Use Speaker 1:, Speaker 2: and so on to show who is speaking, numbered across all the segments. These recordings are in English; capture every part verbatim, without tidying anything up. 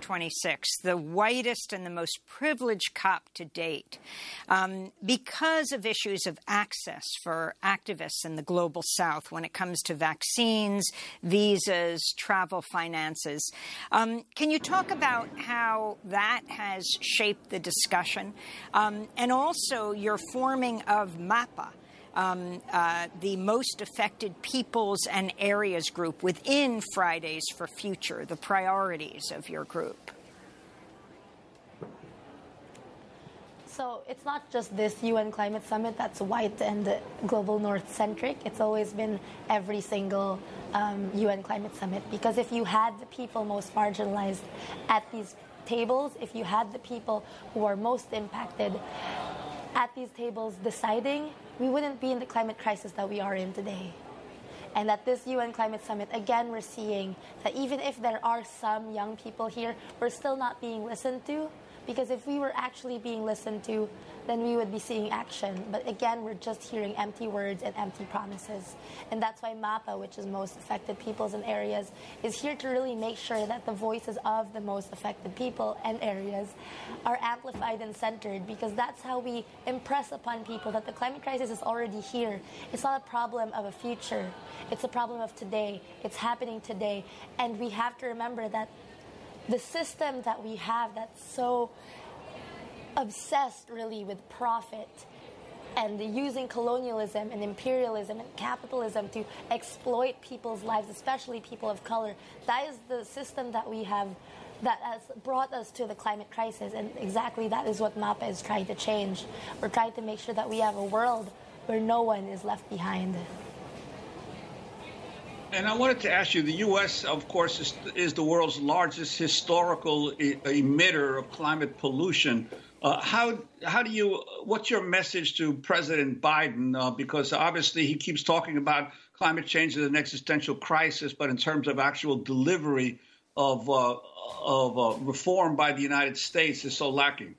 Speaker 1: twenty-six, the whitest and the most privileged COP to date, um, because of issues of access for activists in the global south when it comes to vaccines, visas, travel finances. Um, can you talk about how that has shaped the discussion, um, and also your forming of MAPA? Um, uh, the most affected peoples and areas group within Fridays for Future, the priorities of your group?
Speaker 2: So it's not just this U N Climate Summit that's white and global north centric. It's always been every single um, U N Climate Summit. Because if you had the people most marginalized at these tables, if you had the people who are most impacted at these tables deciding, we wouldn't be in the climate crisis that we are in today. And at this U N Climate Summit, again, we're seeing that even if there are some young people here, we're still not being listened to. Because if we were actually being listened to, then we would be seeing action. But again, we're just hearing empty words and empty promises. And that's why MAPA, which is most affected peoples and areas, is here to really make sure that the voices of the most affected people and areas are amplified and centered, because that's how we impress upon people that the climate crisis is already here. It's not a problem of a future. It's a problem of today. It's happening today. And we have to remember that the system that we have that's so obsessed really with profit and using colonialism and imperialism and capitalism to exploit people's lives, especially people of color, that is the system that we have that has brought us to the climate crisis. And exactly that is what MAPA is trying to change. We're trying to make sure that we have a world where no one is left behind.
Speaker 3: And I wanted to ask you, the U S, of course, is, is the world's largest historical e- emitter of climate pollution. Uh, how how do you, what's your message to President Biden? Uh, because obviously he keeps talking about climate change as an existential crisis, but in terms of actual delivery of, uh, of uh, reform by the United States is so lacking.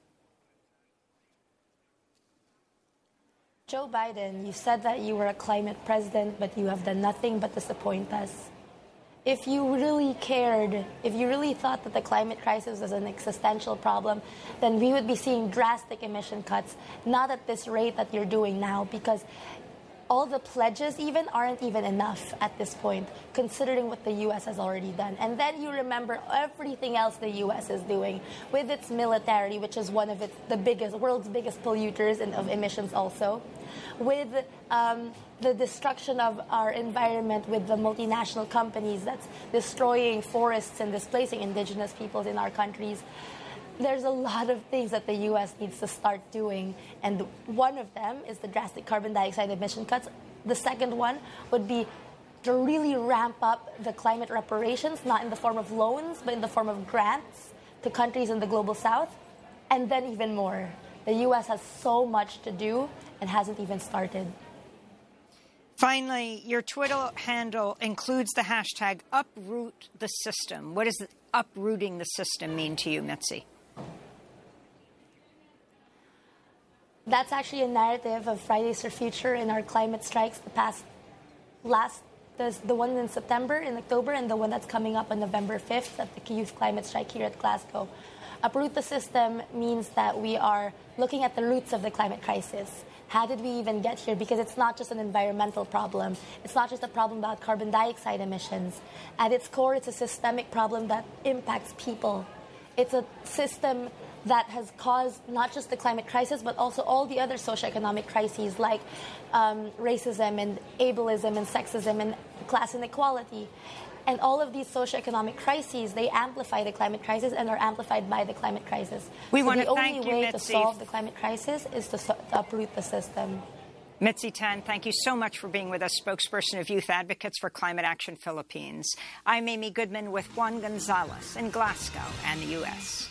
Speaker 2: Joe Biden, you said that you were a climate president, but you have done nothing but disappoint us. If you really cared, if you really thought that the climate crisis was an existential problem, then we would be seeing drastic emission cuts, not at this rate that you're doing now, because all the pledges even aren't even enough at this point, considering what the U S has already done. And then you remember everything else the U S is doing with its military, which is one of its, the biggest, world's biggest polluters and of emissions also, with um, the destruction of our environment with the multinational companies that's destroying forests and displacing indigenous peoples in our countries. There's a lot of things that the U S needs to start doing, and one of them is the drastic carbon dioxide emission cuts. The second one would be to really ramp up the climate reparations, not in the form of loans, but in the form of grants to countries in the global south, and then even more. The U S has so much to do and hasn't even started.
Speaker 1: Finally, your Twitter handle includes the hashtag uproot the system. What does uprooting the system mean to you, Mitzi?
Speaker 2: That's actually a narrative of Fridays for Future in our climate strikes, the past, last, the, the one in September, in October, and the one that's coming up on November fifth at the Youth Climate Strike here at Glasgow. Uproot the system means that we are looking at the roots of the climate crisis. How did we even get here? Because it's not just an environmental problem. It's not just a problem about carbon dioxide emissions. At its core, it's a systemic problem that impacts people. It's a system that has caused not just the climate crisis, but also all the other socioeconomic crises like um, racism and ableism and sexism and class inequality. And all of these socioeconomic crises, they amplify the climate crisis and are amplified by the climate crisis.
Speaker 1: We
Speaker 2: so
Speaker 1: want
Speaker 2: the
Speaker 1: to thank
Speaker 2: only
Speaker 1: you,
Speaker 2: way
Speaker 1: Mitzi.
Speaker 2: to solve the climate crisis is to, so- to uproot the system.
Speaker 1: Mitzi Tan, thank you so much for being with us, spokesperson of Youth Advocates for Climate Action Philippines. I'm Amy Goodman with Juan Gonzalez in Glasgow and the U S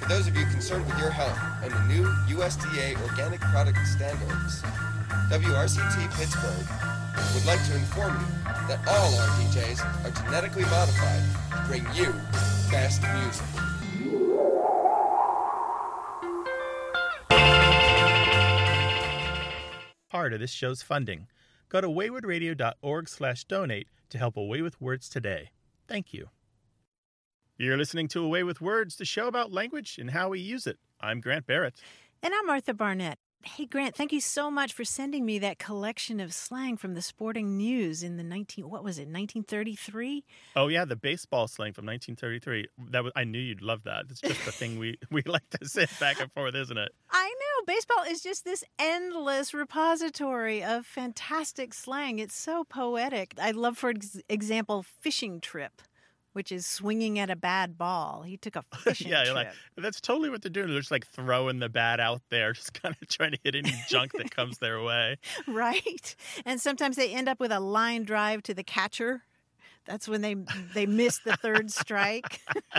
Speaker 4: For those of you concerned with your health and the new U S D A organic product standards, W R C T Pittsburgh would like to inform you that all our D Js are genetically modified to bring you best music.
Speaker 5: Part of this show's funding. Go to waywardradio.org slash donate to help Away with Words today. Thank you. You're listening to Away with Words, the show about language and how we use it. I'm Grant Barrett.
Speaker 6: And I'm Martha Barnett. Hey, Grant, thank you so much for sending me that collection of slang from the Sporting News in the nineteen what was it, nineteen thirty-three?
Speaker 5: Oh, yeah, the baseball slang from nineteen thirty-three. That was, I knew you'd love that. It's just the thing we, we like to send back and forth, isn't it?
Speaker 6: I know. Baseball is just this endless repository of fantastic slang. It's so poetic. I love, for ex- example, fishing trip, which is swinging at a bad ball. He took a fishing
Speaker 5: yeah,
Speaker 6: trip.
Speaker 5: Like, that's totally what they're doing. They're just like throwing the bat out there, just kind of trying to hit any junk that comes their way.
Speaker 6: Right. And sometimes they end up with a line drive to the catcher. That's when they they miss the third strike.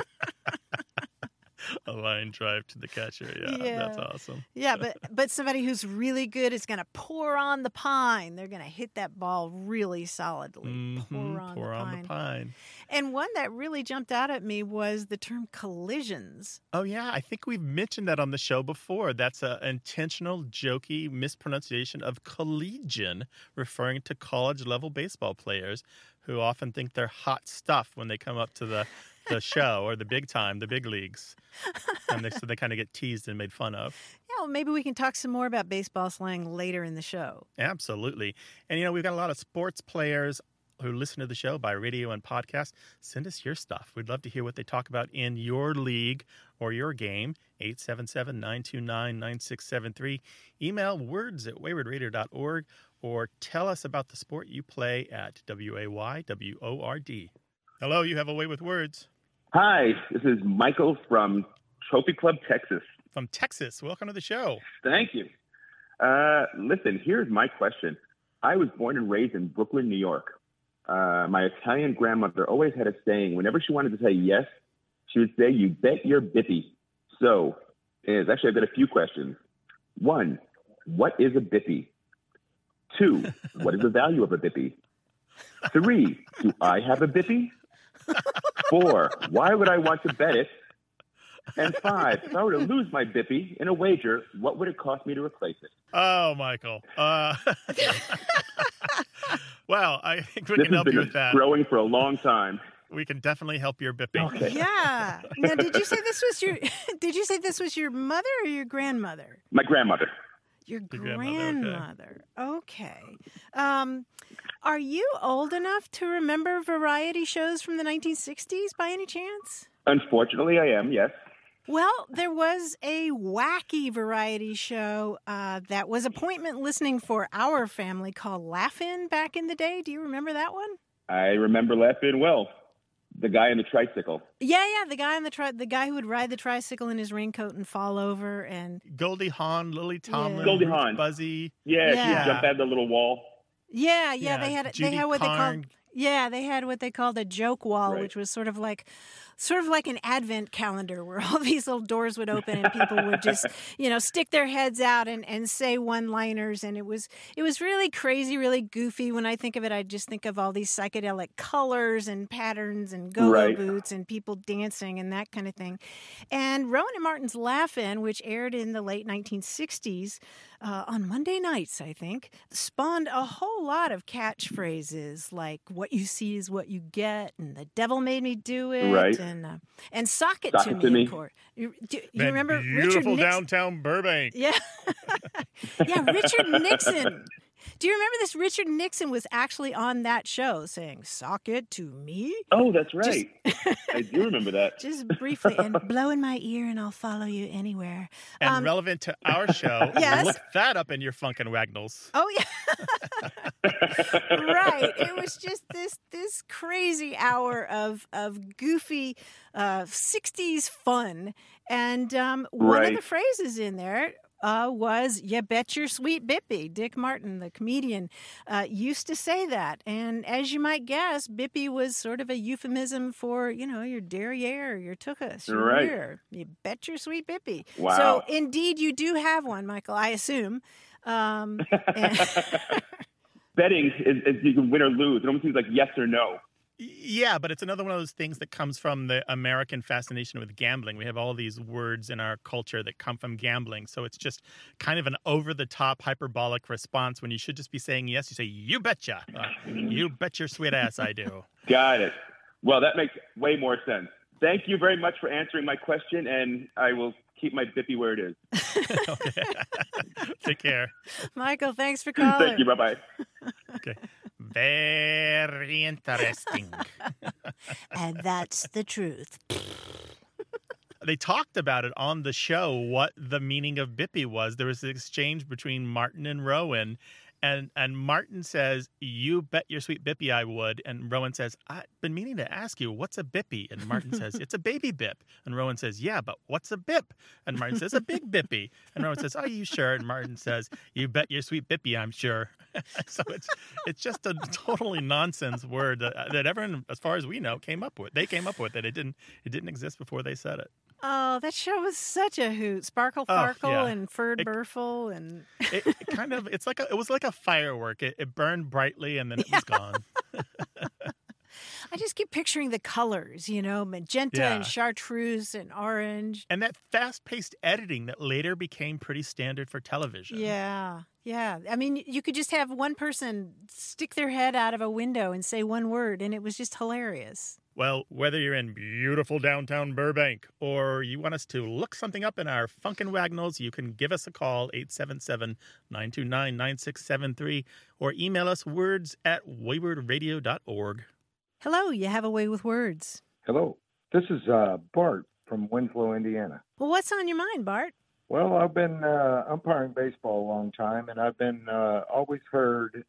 Speaker 5: A line drive to the catcher. Yeah,
Speaker 6: yeah,
Speaker 5: that's awesome.
Speaker 6: Yeah, but but somebody who's really good is going to pour on the pine. They're going to hit that ball really solidly.
Speaker 5: Mm-hmm.
Speaker 6: Pour on,
Speaker 5: pour
Speaker 6: the,
Speaker 5: on
Speaker 6: pine.
Speaker 5: the pine.
Speaker 6: And one that really jumped out at me was the term collisions.
Speaker 5: Oh, yeah. I think we've mentioned that on the show before. That's an intentional, jokey mispronunciation of collegian, referring to college-level baseball players who often think they're hot stuff when they come up to the the show or the big time, the big leagues. And they, so they kind of get teased and made fun of.
Speaker 6: Yeah, well, maybe we can talk some more about baseball slang later in the show.
Speaker 5: Absolutely. And, you know, we've got a lot of sports players who listen to the show by radio and podcast. Send us your stuff. We'd love to hear what they talk about in your league or your game. eight seven seven, nine two nine, nine six seven three. Email words at wayward radio dot org or tell us about the sport you play at W A Y W O R D. Hello, you have a way with words.
Speaker 7: Hi, this is Michael from Trophy Club, Texas.
Speaker 5: From Texas. Welcome to the show.
Speaker 7: Thank you. Uh, listen, here's my question. I was born and raised in Brooklyn, New York. Uh, my Italian grandmother always had a saying, whenever she wanted to say yes, she would say, you bet your bippy. So, is actually, I've got a few questions. One, what is a bippy? Two, what is the value of a bippy? Three, do I have a bippy? Four, why would I want to bet it? And five, if I were to lose my bippy in a wager, what would it cost me to replace it?
Speaker 5: Oh, Michael. Uh, well, I think we
Speaker 7: this
Speaker 5: can help you with that.
Speaker 7: This has been growing for a long time.
Speaker 5: We can definitely help your bippy.
Speaker 7: Okay.
Speaker 6: Yeah. Now, did you say this was your? Did you say this was your mother or your grandmother?
Speaker 7: My grandmother.
Speaker 6: Your
Speaker 5: grandmother,
Speaker 6: grandmother. Okay. okay. Um, are you old enough to remember variety shows from the nineteen sixties by any chance?
Speaker 7: Unfortunately, I am, yes.
Speaker 6: Well, there was a wacky variety show uh, that was appointment listening for our family called Laugh-In back in the day. Do you remember that one?
Speaker 7: I remember Laugh-In well. The guy in the tricycle.
Speaker 6: Yeah, yeah, the guy on the tri- the guy who would ride the tricycle in his raincoat and fall over, and
Speaker 5: Goldie Hawn, Lily Tomlin,
Speaker 6: yeah.
Speaker 7: Goldie Hawn,
Speaker 5: Buzzy.
Speaker 7: Yeah,
Speaker 6: yeah.
Speaker 7: she jumped out the little wall.
Speaker 6: Yeah, yeah,
Speaker 5: yeah
Speaker 6: they had
Speaker 5: Judy
Speaker 6: they had what
Speaker 5: Karn.
Speaker 6: they called yeah they had what they called a joke wall,
Speaker 7: Right.
Speaker 6: which was sort of like. Sort of like an advent calendar where all these little doors would open and people would just, you know, stick their heads out and, and say one-liners. And it was it was really crazy, really goofy. When I think of it, I just think of all these psychedelic colors and patterns and go-go
Speaker 7: Right.
Speaker 6: boots and people dancing and that kind of thing. And Rowan and Martin's Laugh-In, which aired in the late nineteen sixties uh, on Monday nights, I think, spawned a whole lot of catchphrases like "what you see is what you get" and "the devil made me do it."
Speaker 7: Right.
Speaker 6: And uh, and sock it
Speaker 7: Sock
Speaker 6: to
Speaker 7: it
Speaker 6: me,
Speaker 7: to me.
Speaker 6: of course. You, do, you
Speaker 5: That
Speaker 6: remember Richard
Speaker 5: beautiful
Speaker 6: Nixon?
Speaker 5: downtown Burbank.
Speaker 6: Yeah, yeah, Richard Nixon. Do you remember this? Richard Nixon was actually on that show saying "sock it to me."
Speaker 7: Oh, that's right. I do remember that.
Speaker 6: Just briefly, and blow in my ear, and I'll follow you anywhere.
Speaker 5: And
Speaker 6: Um,
Speaker 5: relevant to our show,
Speaker 6: Yes.
Speaker 5: look that up in your Funkin' Wagnalls.
Speaker 6: Oh yeah, right. It was just this this crazy hour of of goofy uh, sixties fun, and um, one
Speaker 7: Right.
Speaker 6: of the phrases in there uh, was "You bet your sweet Bippy." Dick Martin, the comedian, uh, used to say that. And as you might guess, Bippy was sort of a euphemism for, you know, your derriere, your tuchus, your
Speaker 7: Right.
Speaker 6: rear. You bet your sweet Bippy.
Speaker 7: Wow.
Speaker 6: So indeed, you do have one, Michael, I assume. Um, and-
Speaker 7: Betting is, is you can win or lose. It almost seems like yes or no.
Speaker 5: Yeah, but it's another one of those things that comes from the American fascination with gambling. We have all these words in our culture that come from gambling. So it's just kind of an over-the-top, hyperbolic response. When you should just be saying yes, you say, you betcha. Uh, you bet your sweet ass I do.
Speaker 7: Got it. Well, that makes way more sense. Thank you very much for answering my question, and I will keep my Bippy where it is.
Speaker 5: Okay. Take care.
Speaker 6: Michael, thanks for calling.
Speaker 7: Thank you. Bye-bye.
Speaker 5: Okay. Very interesting.
Speaker 6: And that's the truth.
Speaker 5: They talked about it on the show, what the meaning of Bippy was. There was an exchange between Martin and Rowan. And and Martin says, you bet your sweet Bippy I would. And Rowan says, I've been meaning to ask you, what's a Bippy? And Martin says, it's a baby Bip. And Rowan says, yeah, but what's a Bip? And Martin says, a big Bippy. And Rowan says, are you sure? And Martin says, you bet your sweet Bippy I'm sure. So it's it's just a totally nonsense word that, that everyone, as far as we know, came up with. They came up with it. It didn't it didn't exist before they said it.
Speaker 6: Oh, that show was such a hoot. Sparkle
Speaker 5: Oh,
Speaker 6: Farkle
Speaker 5: yeah.
Speaker 6: and Ferd
Speaker 5: It-
Speaker 6: Burfle and
Speaker 5: It, it kind of it's like a, it was like a firework. It, it burned brightly and then it was gone.
Speaker 6: I just keep picturing the colors, you know, magenta
Speaker 5: Yeah.
Speaker 6: and chartreuse and orange.
Speaker 5: And that fast-paced editing that later became pretty standard for television.
Speaker 6: Yeah, yeah. I mean, you could just have one person stick their head out of a window and say one word, and it was just hilarious.
Speaker 5: Well, whether you're in beautiful downtown Burbank or you want us to look something up in our Funkin' Wagnalls, you can give us a call, eight seven seven, nine two nine, nine six seven three, or email us words at wayward radio dot org.
Speaker 6: Hello, you have a way with words.
Speaker 8: Hello, this is uh, Bart from Winslow, Indiana.
Speaker 6: Well, what's on your mind, Bart?
Speaker 8: Well, I've been uh, umpiring baseball a long time, and I've been uh, always heard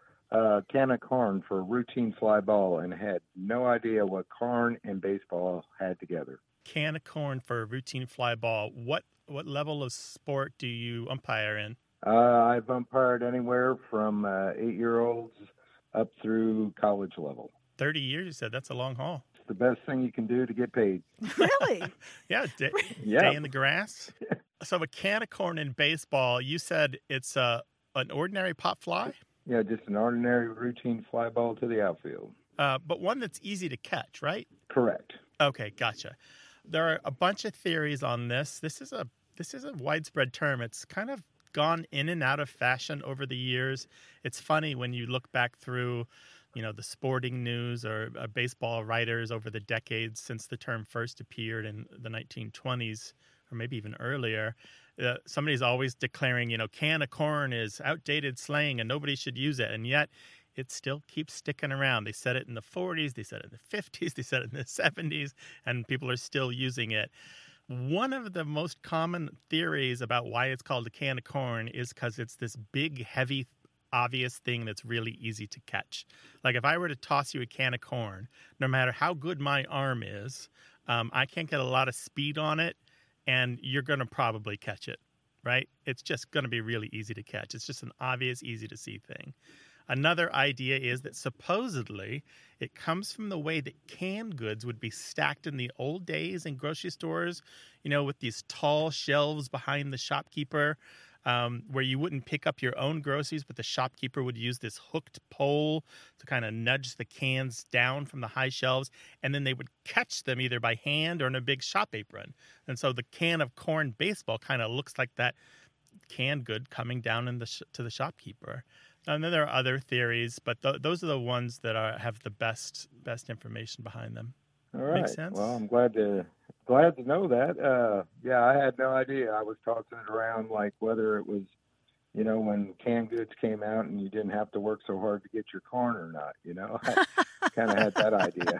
Speaker 8: uh, can of corn for a routine fly ball, and had no idea what corn and baseball had together.
Speaker 5: Can of corn for a routine fly ball. What what level of sport do you umpire in?
Speaker 8: Uh, I've umpired anywhere from uh, eight-year-olds up through college level.
Speaker 5: thirty years, you said. That's a long haul.
Speaker 8: It's the best thing you can do to get paid.
Speaker 6: Really?
Speaker 5: Yeah, day,
Speaker 8: Yeah.
Speaker 5: day in the grass. So a can of corn in baseball, you said it's a, an ordinary pop fly,
Speaker 8: Yeah, just an ordinary routine fly ball to the outfield.
Speaker 5: uh, but one that's easy to catch, right?
Speaker 8: Correct.
Speaker 5: Okay, gotcha. There are a bunch of theories on this. This is a this is a widespread term. It's kind of gone in and out of fashion over the years. It's funny when you look back through, you know, the sporting news or uh, baseball writers over the decades since the term first appeared in the nineteen twenties or maybe even earlier. Uh, somebody's always declaring, you know, can of corn is outdated slang and nobody should use it. And yet it still keeps sticking around. They said it in the forties, they said it in the fifties, they said it in the seventies, and people are still using it. One of the most common theories about why it's called a can of corn is because it's this big, heavy, obvious thing that's really easy to catch. Like if I were to toss you a can of corn, no matter how good my arm is, um, I can't get a lot of speed on it, and you're going to probably catch it, right? It's just going to be really easy to catch. It's just an obvious, easy to see thing. Another idea is that supposedly it comes from the way that canned goods would be stacked in the old days in grocery stores, you know, with these tall shelves behind the shopkeeper, um, where you wouldn't pick up your own groceries, but the shopkeeper would use this hooked pole to kind of nudge the cans down from the high shelves, and then they would catch them either by hand or in a big shop apron. And so the can of corn baseball kind of looks like that canned good coming down in the sh- to the shopkeeper. And then there are other theories, but th- those are the ones that are have the best best information behind them.
Speaker 8: All right.
Speaker 5: Makes sense?
Speaker 8: Well, I'm glad to glad to know that. Uh, yeah, I had no idea. I was tossing it around like whether it was, you know, when canned goods came out and you didn't have to work so hard to get your corn or not. You know, I kind of had that idea.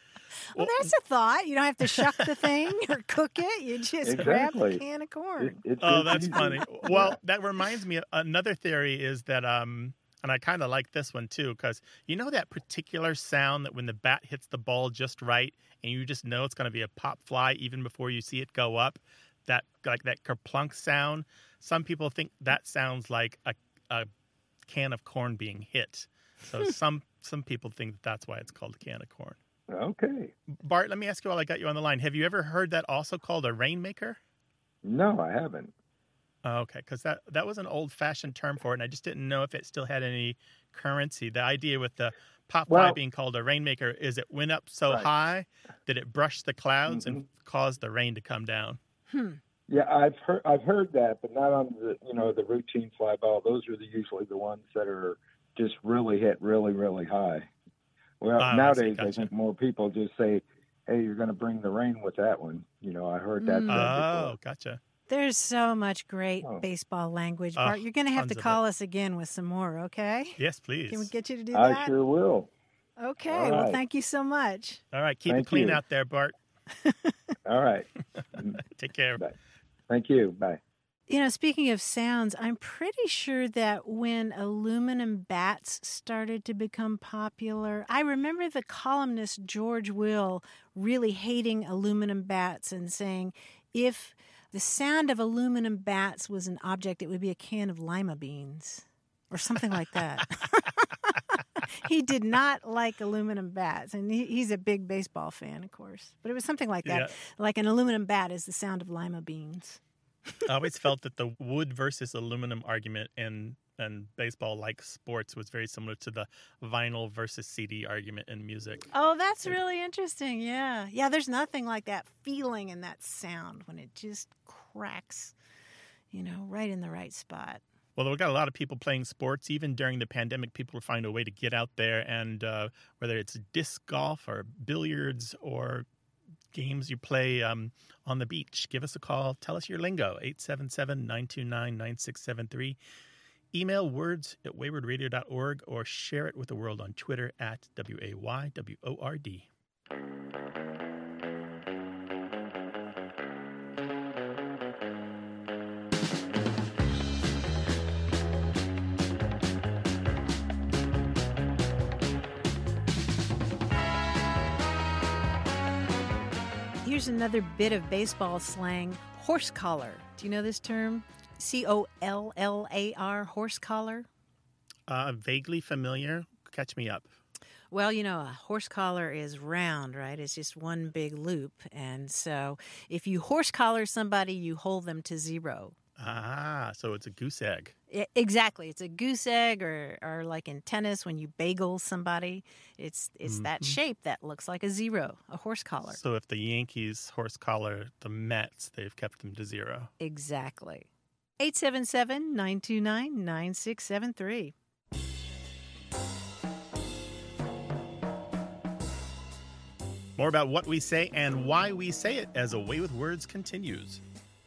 Speaker 6: Well, that's a thought. You don't have to shuck the thing or cook it. You just grab the
Speaker 8: Exactly.
Speaker 6: can of corn.
Speaker 8: It, it's
Speaker 5: Oh,
Speaker 8: it's
Speaker 5: that's
Speaker 8: easy.
Speaker 5: funny. Well, that reminds me, another theory is that, um, and I kind of like this one too, because you know that particular sound that when the bat hits the ball just right and you just know it's going to be a pop fly even before you see it go up? that like that kerplunk sound. Some people think that sounds like a, a can of corn being hit. So some some people think that that's why it's called a can of corn.
Speaker 8: Okay.
Speaker 5: Bart, let me ask you while I got you on the line. Have you ever heard that also called a rainmaker?
Speaker 8: No, I haven't.
Speaker 5: Oh, okay, because that, that was an old-fashioned term for it, and I just didn't know if it still had any currency. The idea with the pot
Speaker 8: Well-
Speaker 5: pie being called a rainmaker is it went up so
Speaker 8: Right.
Speaker 5: high that it brushed the clouds
Speaker 8: Mhm.
Speaker 5: and caused the rain to come down.
Speaker 6: Hmm.
Speaker 8: Yeah, I've heard I've heard that, but not on the you know the routine fly ball. Those are the, usually the ones that are just really hit really really high. Well,
Speaker 5: Oh, I see.
Speaker 8: nowadays I,
Speaker 5: Gotcha.
Speaker 8: think more people just say, "Hey, you're going to bring the rain with that one." You know, I heard that
Speaker 6: Mm.
Speaker 8: said
Speaker 5: Oh,
Speaker 8: before.
Speaker 5: gotcha.
Speaker 6: There's so much great
Speaker 8: Oh.
Speaker 6: baseball language,
Speaker 5: Oh,
Speaker 6: Bart. You're going to have to
Speaker 5: tons of
Speaker 6: call us again with some more, okay?
Speaker 5: Yes, please.
Speaker 6: Can we get you to do
Speaker 8: I
Speaker 6: that?
Speaker 8: sure will.
Speaker 6: Okay.
Speaker 8: All
Speaker 6: Well,
Speaker 8: right.
Speaker 6: thank you so much.
Speaker 5: All right, keep
Speaker 8: Thank
Speaker 5: it clean
Speaker 8: you.
Speaker 5: out there, Bart.
Speaker 8: All right.
Speaker 5: Take care.
Speaker 8: Bye. Thank you. Bye.
Speaker 6: You know, speaking of sounds, I'm pretty sure that when aluminum bats started to become popular, I remember the columnist George Will really hating aluminum bats and saying if the sound of aluminum bats was an object, it would be a can of lima beans or something like that. He did not like aluminum bats, and he, he's a big baseball fan, of course. But it was something like that,
Speaker 5: Yeah.
Speaker 6: like an aluminum bat is the sound of lima beans.
Speaker 5: I always felt that the wood versus aluminum argument in and baseball, like sports, was very similar to the vinyl versus C D argument in music.
Speaker 6: Oh, that's really interesting. Yeah. Yeah, there's nothing like that feeling and that sound when it just cracks, you know, right in the right spot.
Speaker 5: Well, we've got a lot of people playing sports. Even during the pandemic, people find a way to get out there, and uh, whether it's disc golf or billiards or games you play um, on the beach, give us a call. Tell us your lingo, eight seven seven, nine two nine, nine six seven three. Email words at wayward radio dot org or share it with the world on Twitter at W A Y W O R D.
Speaker 6: Here's another bit of baseball slang, horse collar. Do you know this term? C O L L A R, horse collar.
Speaker 5: Uh, vaguely familiar. Catch me up.
Speaker 6: Well, you know, a horse collar is round, right? It's just one big loop. And so if you horse collar somebody, you hold them to zero.
Speaker 5: Ah, so it's a goose egg.
Speaker 6: I- exactly. It's a goose egg, or, or like in tennis when you bagel somebody. It's it's that shape that looks like a zero, a horse collar.
Speaker 5: So if the Yankees horse collar the Mets, they've kept them to zero.
Speaker 6: Exactly. eight seven seven, nine two nine, nine six seven three.
Speaker 5: More about what we say and why we say it as A Way with Words continues.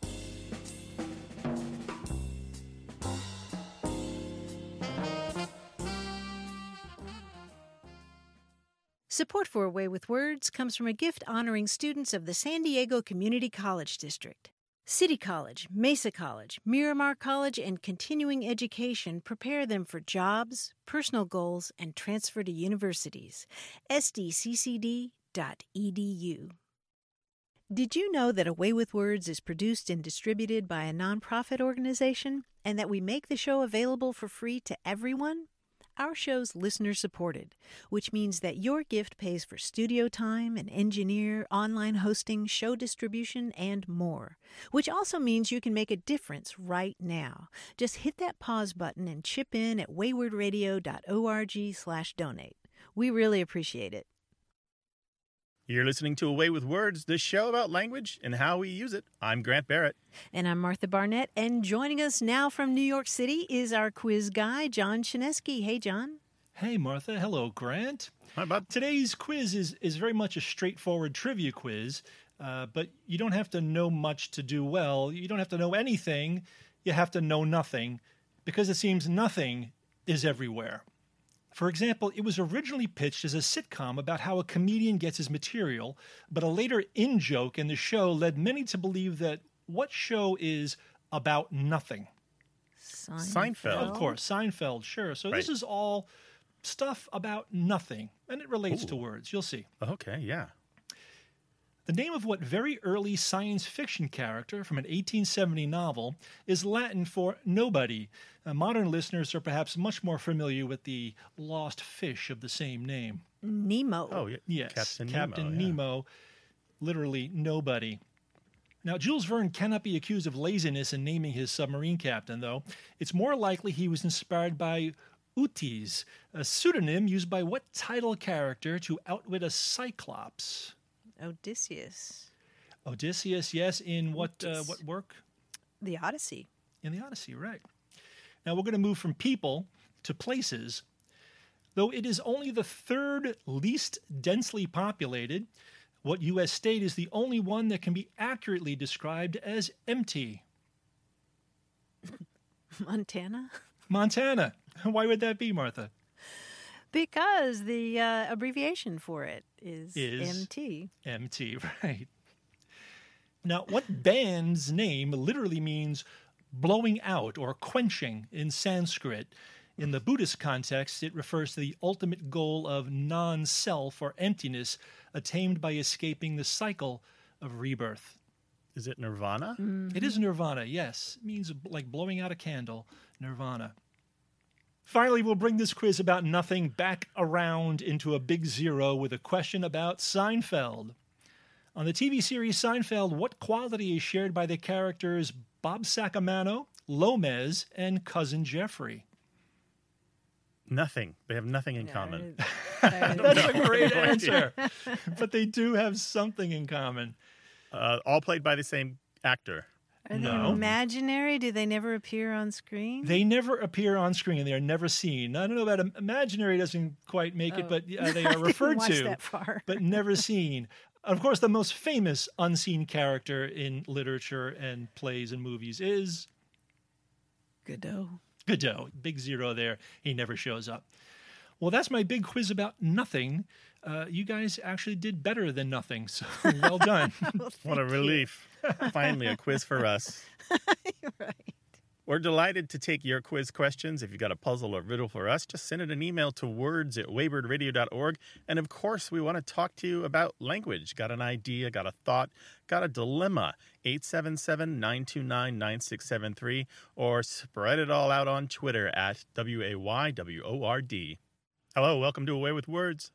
Speaker 6: Support for A Way with Words comes from a gift honoring students of the San Diego Community College District. City College, Mesa College, Miramar College, and continuing education prepare them for jobs, personal goals, and transfer to universities. S D C C D dot E D U. Did you know that A Way with Words is produced and distributed by a nonprofit organization, and that we make the show available for free to everyone? Our show's listener-supported, which means that your gift pays for studio time, an engineer, online hosting, show distribution, and more, which also means you can make a difference right now. Just hit that pause button and chip in at wayward radio dot org slash donate. We really appreciate it.
Speaker 5: You're listening to A Way with Words, the show about language and how we use it. I'm Grant Barrett.
Speaker 6: And I'm Martha Barnett, and joining us now from New York City is our quiz guy, John Chinesky. Hey, John.
Speaker 9: Hey, Martha. Hello, Grant.
Speaker 5: Hi, Bob.
Speaker 9: Today's quiz is, is very much a straightforward trivia quiz, uh, but you don't have to know much to do well. You don't have to know anything. You have to know nothing, because it seems nothing is everywhere. For example, it was originally pitched as a sitcom about how a comedian gets his material, but a later in-joke in the show led many to believe that what show is about nothing?
Speaker 5: Seinfeld.
Speaker 9: Of course, Seinfeld, sure. So this
Speaker 5: Right.
Speaker 9: is all stuff about nothing, and it relates to
Speaker 5: Ooh.
Speaker 9: words. You'll see.
Speaker 5: Okay, yeah.
Speaker 9: The name of what very early science fiction character from an eighteen seventy novel is Latin for nobody? Uh, modern listeners are perhaps much more familiar with the lost fish of the same name.
Speaker 6: Nemo.
Speaker 5: Oh, yeah.
Speaker 9: Yes,
Speaker 5: Captain,
Speaker 9: Captain
Speaker 5: Nemo. yeah.
Speaker 9: Nemo, literally nobody. Now, Jules Verne cannot be accused of laziness in naming his submarine captain, though. It's more likely he was inspired by Utis, a pseudonym used by what title character to outwit a cyclops?
Speaker 6: Odysseus.
Speaker 9: Odysseus, yes. In what uh,
Speaker 6: Otis.
Speaker 9: what work?
Speaker 6: The Odyssey.
Speaker 9: In the Odyssey, right. Now we're going to move from people to places. Though it is only the third least densely populated, what U S state is the only one that can be accurately described as empty?
Speaker 6: Montana.
Speaker 9: Montana. Why would that be, Martha?
Speaker 6: Because the uh, abbreviation for it is,
Speaker 9: Is-
Speaker 6: M T.
Speaker 9: M T, right. Now, what band's name literally means blowing out or quenching in Sanskrit? In the Buddhist context, it refers to the ultimate goal of non-self or emptiness attained by escaping the cycle of rebirth.
Speaker 5: Is it Nirvana?
Speaker 9: It is nirvana, yes. It means like blowing out a candle, nirvana. Finally, we'll bring this quiz about nothing back around into a big zero with a question about Seinfeld. On the T V series Seinfeld, what quality is shared by the characters Bob Sacamano, Lomez, and Cousin Jeffrey?
Speaker 5: Nothing. They have nothing in common.
Speaker 9: That's a great
Speaker 5: No
Speaker 9: answer. But they do have something in common.
Speaker 5: Uh, all played by the same actor.
Speaker 6: Are they
Speaker 9: No.
Speaker 6: imaginary? Do they never appear on screen?
Speaker 9: They never appear on screen. They are never seen. I don't know about imaginary doesn't quite make it,
Speaker 6: Oh.
Speaker 9: but uh, they
Speaker 6: I
Speaker 9: are
Speaker 6: didn't
Speaker 9: referred
Speaker 6: watch
Speaker 9: to,
Speaker 6: that far.
Speaker 9: but never seen. Of course, the most famous unseen character in literature and plays and movies is
Speaker 6: Godot.
Speaker 9: Godot. Big zero there. He never shows up. Well, that's my big quiz about nothing. Uh, you guys actually did better than nothing, so well done.
Speaker 5: What a relief. Finally, a quiz for us.
Speaker 6: Right.
Speaker 5: We're delighted to take your quiz questions. If you've got a puzzle or riddle for us, just send it an email to words at wayward radio dot org. And of course, we want to talk to you about language. Got an idea, got a thought, got a dilemma? eight seven seven, nine two nine, nine six seven three or spread it all out on Twitter at W A Y W O R D. Hello, welcome to Away with Words.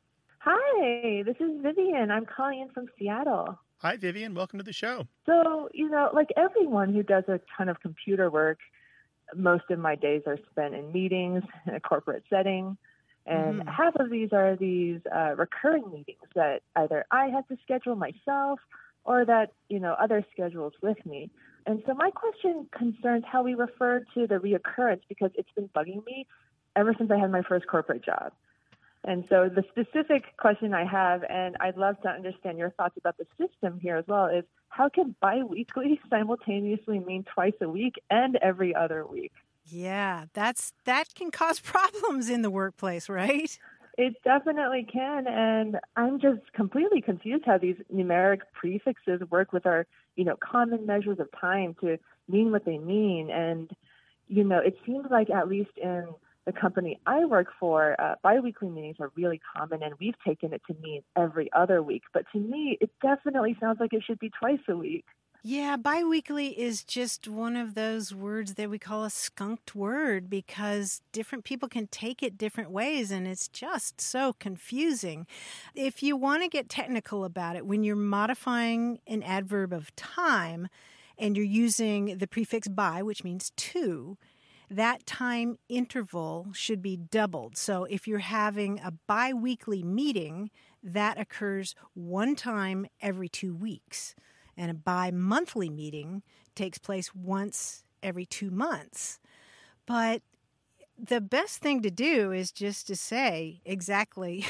Speaker 10: Hi, this is Vivian. I'm calling in from Seattle.
Speaker 5: Hi, Vivian. Welcome to the show.
Speaker 10: So, you know, like everyone who does a ton of computer work, most of my days are spent in meetings in a corporate setting. And
Speaker 6: Mhm.
Speaker 10: half of these are these uh, recurring meetings that either I have to schedule myself or that, you know, others schedules with me. And so my question concerns how we refer to the reoccurrence because it's been bugging me ever since I had my first corporate job. And so the specific question I have, and I'd love to understand your thoughts about the system here as well, is how can biweekly simultaneously mean twice a week and every other week?
Speaker 6: Yeah, that's that can cause problems in the workplace, right?
Speaker 10: It definitely can, and I'm just completely confused how these numeric prefixes work with our, you know, common measures of time to mean what they mean. And, you know, it seems like at least in the company I work for, uh, biweekly meetings are really common, and we've taken it to mean every other week. But to me, it definitely sounds like it should be twice a week.
Speaker 6: Yeah, biweekly is just one of those words that we call a skunked word because different people can take it different ways and it's just so confusing. If you want to get technical about it, when you're modifying an adverb of time and you're using the prefix by, which means two, that time interval should be doubled. So if you're having a biweekly meeting, that occurs one time every two weeks. And a bi-monthly meeting takes place once every two months. But the best thing to do is just to say exactly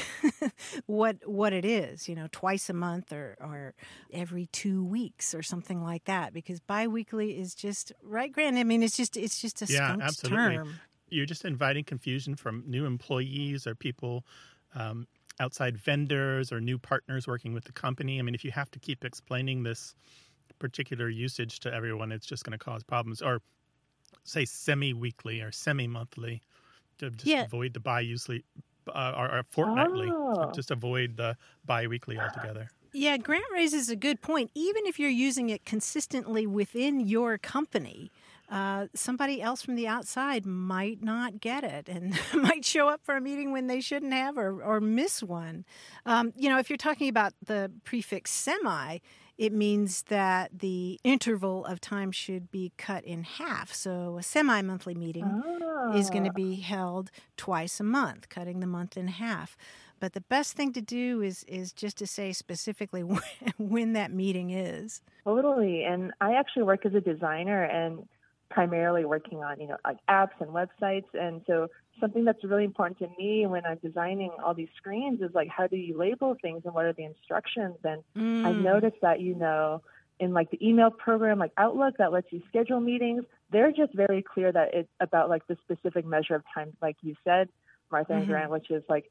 Speaker 6: what what it is, you know, twice a month or, or every two weeks or something like that. Because biweekly is just, right, Grant? I mean, it's just it's just a
Speaker 5: Yeah,
Speaker 6: skunked
Speaker 5: absolutely.
Speaker 6: term.
Speaker 5: You're just inviting confusion from new employees or people, um, outside vendors or new partners working with the company. I mean, if you have to keep explaining this particular usage to everyone, it's just going to cause problems. Or say semi-weekly or semi-monthly to just
Speaker 6: Yeah.
Speaker 5: avoid the bi-usually uh, or, or fortnightly.
Speaker 10: Oh.
Speaker 5: Just avoid the bi-weekly altogether.
Speaker 6: Yeah, Grant raises a good point. Even if you're using it consistently within your company, uh, somebody else from the outside might not get it and might show up for a meeting when they shouldn't have or, or miss one. Um, you know, if you're talking about the prefix semi, it means that the interval of time should be cut in half. So a semi-monthly meeting
Speaker 10: Ah.
Speaker 6: is going to be held twice a month, cutting the month in half. But the best thing to do is is just to say specifically when, when that meeting is.
Speaker 10: Totally. And I actually work as a designer and primarily working on, you know, like apps and websites. And so something that's really important to me when I'm designing all these screens is like, how do you label things and what are the instructions? And
Speaker 6: Mm.
Speaker 10: I've noticed that, you know, in like the email program, like Outlook, that lets you schedule meetings, they're just very clear that it's about like the specific measure of time, like you said, Martha and
Speaker 6: Mhm.
Speaker 10: Grant, which is like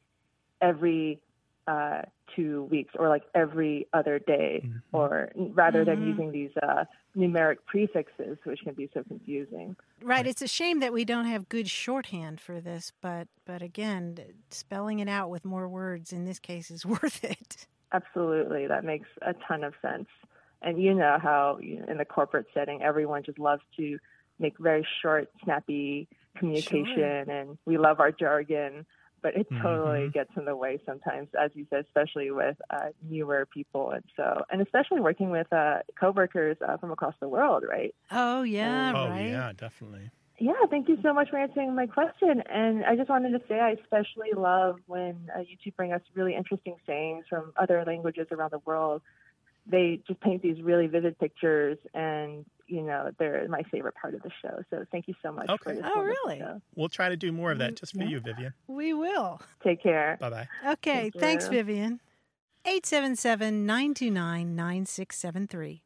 Speaker 10: every uh, two weeks or like every other day,
Speaker 5: Mhm.
Speaker 10: or rather than
Speaker 6: Mhm.
Speaker 10: using these uh, numeric prefixes, which can be so confusing.
Speaker 6: Right. It's a shame that we don't have good shorthand for this, but but again, spelling it out with more words in this case is worth it.
Speaker 10: Absolutely. That makes a ton of sense. And you know how you know, in the corporate setting, everyone just loves to make very short, snappy communication, and we love our jargon. But it totally
Speaker 5: Mhm.
Speaker 10: gets in the way sometimes, as you said, especially with uh, newer people, and so, and especially working with uh, coworkers uh, from across the world, right?
Speaker 6: Oh yeah,
Speaker 5: Oh,
Speaker 6: right.
Speaker 5: yeah, definitely.
Speaker 10: Yeah, thank you so much for answering my question. And I just wanted to say I especially love when uh, you two bring us really interesting sayings from other languages around the world. They just paint these really vivid pictures, and you know they're my favorite part of the show. So thank you so much
Speaker 5: Okay.
Speaker 10: for this.
Speaker 6: Oh,
Speaker 10: wonderful
Speaker 6: really?
Speaker 10: show.
Speaker 5: We'll try to do more of that
Speaker 10: Mm,
Speaker 5: just for
Speaker 10: yeah.
Speaker 5: you, Vivian.
Speaker 6: We will.
Speaker 10: Take care.
Speaker 5: Bye-bye.
Speaker 6: Okay,
Speaker 10: Thank
Speaker 6: thanks,
Speaker 10: you.
Speaker 6: Vivian. eight seven seven, nine two nine, nine six seven three.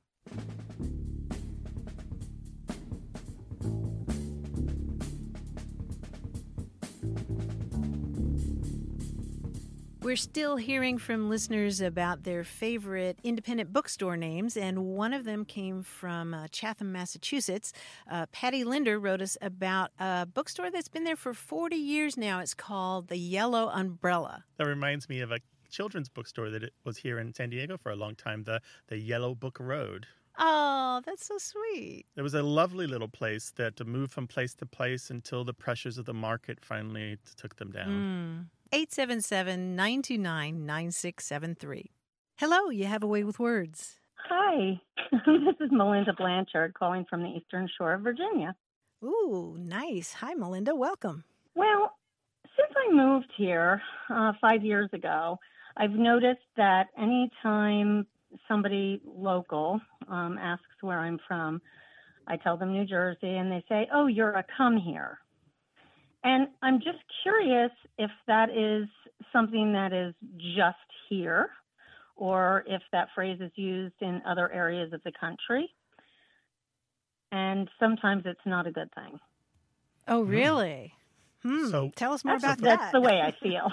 Speaker 6: We're still hearing from listeners about their favorite independent bookstore names, and one of them came from uh, Chatham, Massachusetts. Uh, Patty Linder wrote us about a bookstore that's been there for forty years now. It's called the Yellow Umbrella.
Speaker 5: That reminds me of a children's bookstore that it was here in San Diego for a long time, the, the Yellow Book Road.
Speaker 6: Oh, that's so sweet.
Speaker 5: It was a lovely little place that moved from place to place until the pressures of the market finally took them down.
Speaker 6: Mm. eight seven seven, nine two nine, nine six seven three. Hello, you have a way with words.
Speaker 11: Hi, this is Melinda Blanchard calling from the Eastern Shore of Virginia.
Speaker 6: Ooh, nice. Hi, Melinda. Welcome.
Speaker 11: Well, since I moved here uh, five years ago, I've noticed that anytime somebody local um, asks where I'm from, I tell them New Jersey, and they say, oh, you're a come here. And I'm just curious if that is something that is just here, or if that phrase is used in other areas of the country. And sometimes it's not a good thing.
Speaker 6: Oh, really? Hmm.
Speaker 5: So-
Speaker 6: Tell us more
Speaker 11: That's,
Speaker 6: about
Speaker 11: that's
Speaker 6: that.
Speaker 11: the way I feel.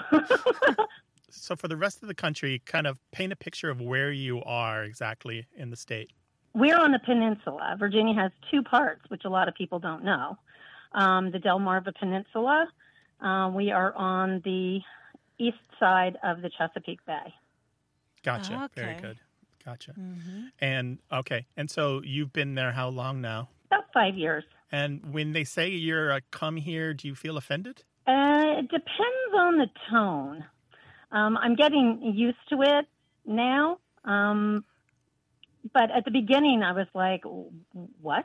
Speaker 5: So for the rest of the country, kind of paint a picture of where you are exactly in the state.
Speaker 11: We're on the peninsula. Virginia has two parts, which a lot of people don't know. Um, the Delmarva Peninsula. Uh, we are on the east side of the Chesapeake Bay.
Speaker 5: Gotcha. Very
Speaker 6: Okay.
Speaker 5: good. Gotcha.
Speaker 6: Mm-hmm.
Speaker 5: And okay. And so you've been there how long now?
Speaker 11: About five years.
Speaker 5: And when they say you're a come here, do you feel offended?
Speaker 11: Uh, it depends on the tone. Um, I'm getting used to it now. Um, but at the beginning, I was like, what?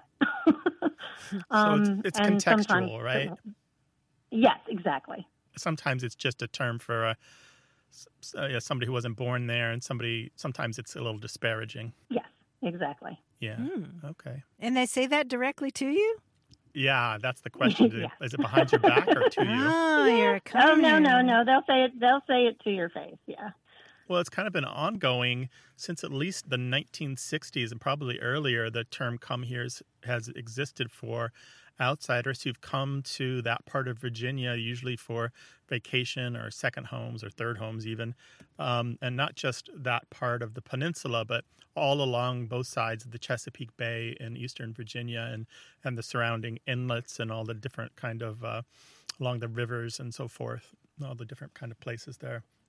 Speaker 5: So it's, it's
Speaker 11: and
Speaker 5: contextual,
Speaker 11: sometimes-
Speaker 5: right?
Speaker 11: Yes, exactly.
Speaker 5: Sometimes it's just a term for a, s- uh, yeah, somebody who wasn't born there, and somebody. Sometimes it's a little disparaging.
Speaker 11: Yes, exactly.
Speaker 5: Yeah.
Speaker 6: Hmm.
Speaker 5: Okay.
Speaker 6: And they say that directly to you?
Speaker 5: Yeah, that's the question.
Speaker 11: Yeah.
Speaker 5: Is it behind your back or to you?
Speaker 6: Oh, you're a
Speaker 11: Oh
Speaker 6: come
Speaker 11: no, no,
Speaker 6: here.
Speaker 11: no! They'll say it. They'll say it to your face. Yeah.
Speaker 5: Well, it's kind of been ongoing since at least the nineteen sixties and probably earlier. The term "come here" has existed for outsiders who've come to that part of Virginia, usually for vacation or second homes or third homes even, um, and not just that part of the peninsula, but all along both sides of the Chesapeake Bay in eastern Virginia and, and the surrounding inlets and all the different kind of, uh, along the rivers and so forth, all the different kind of places there.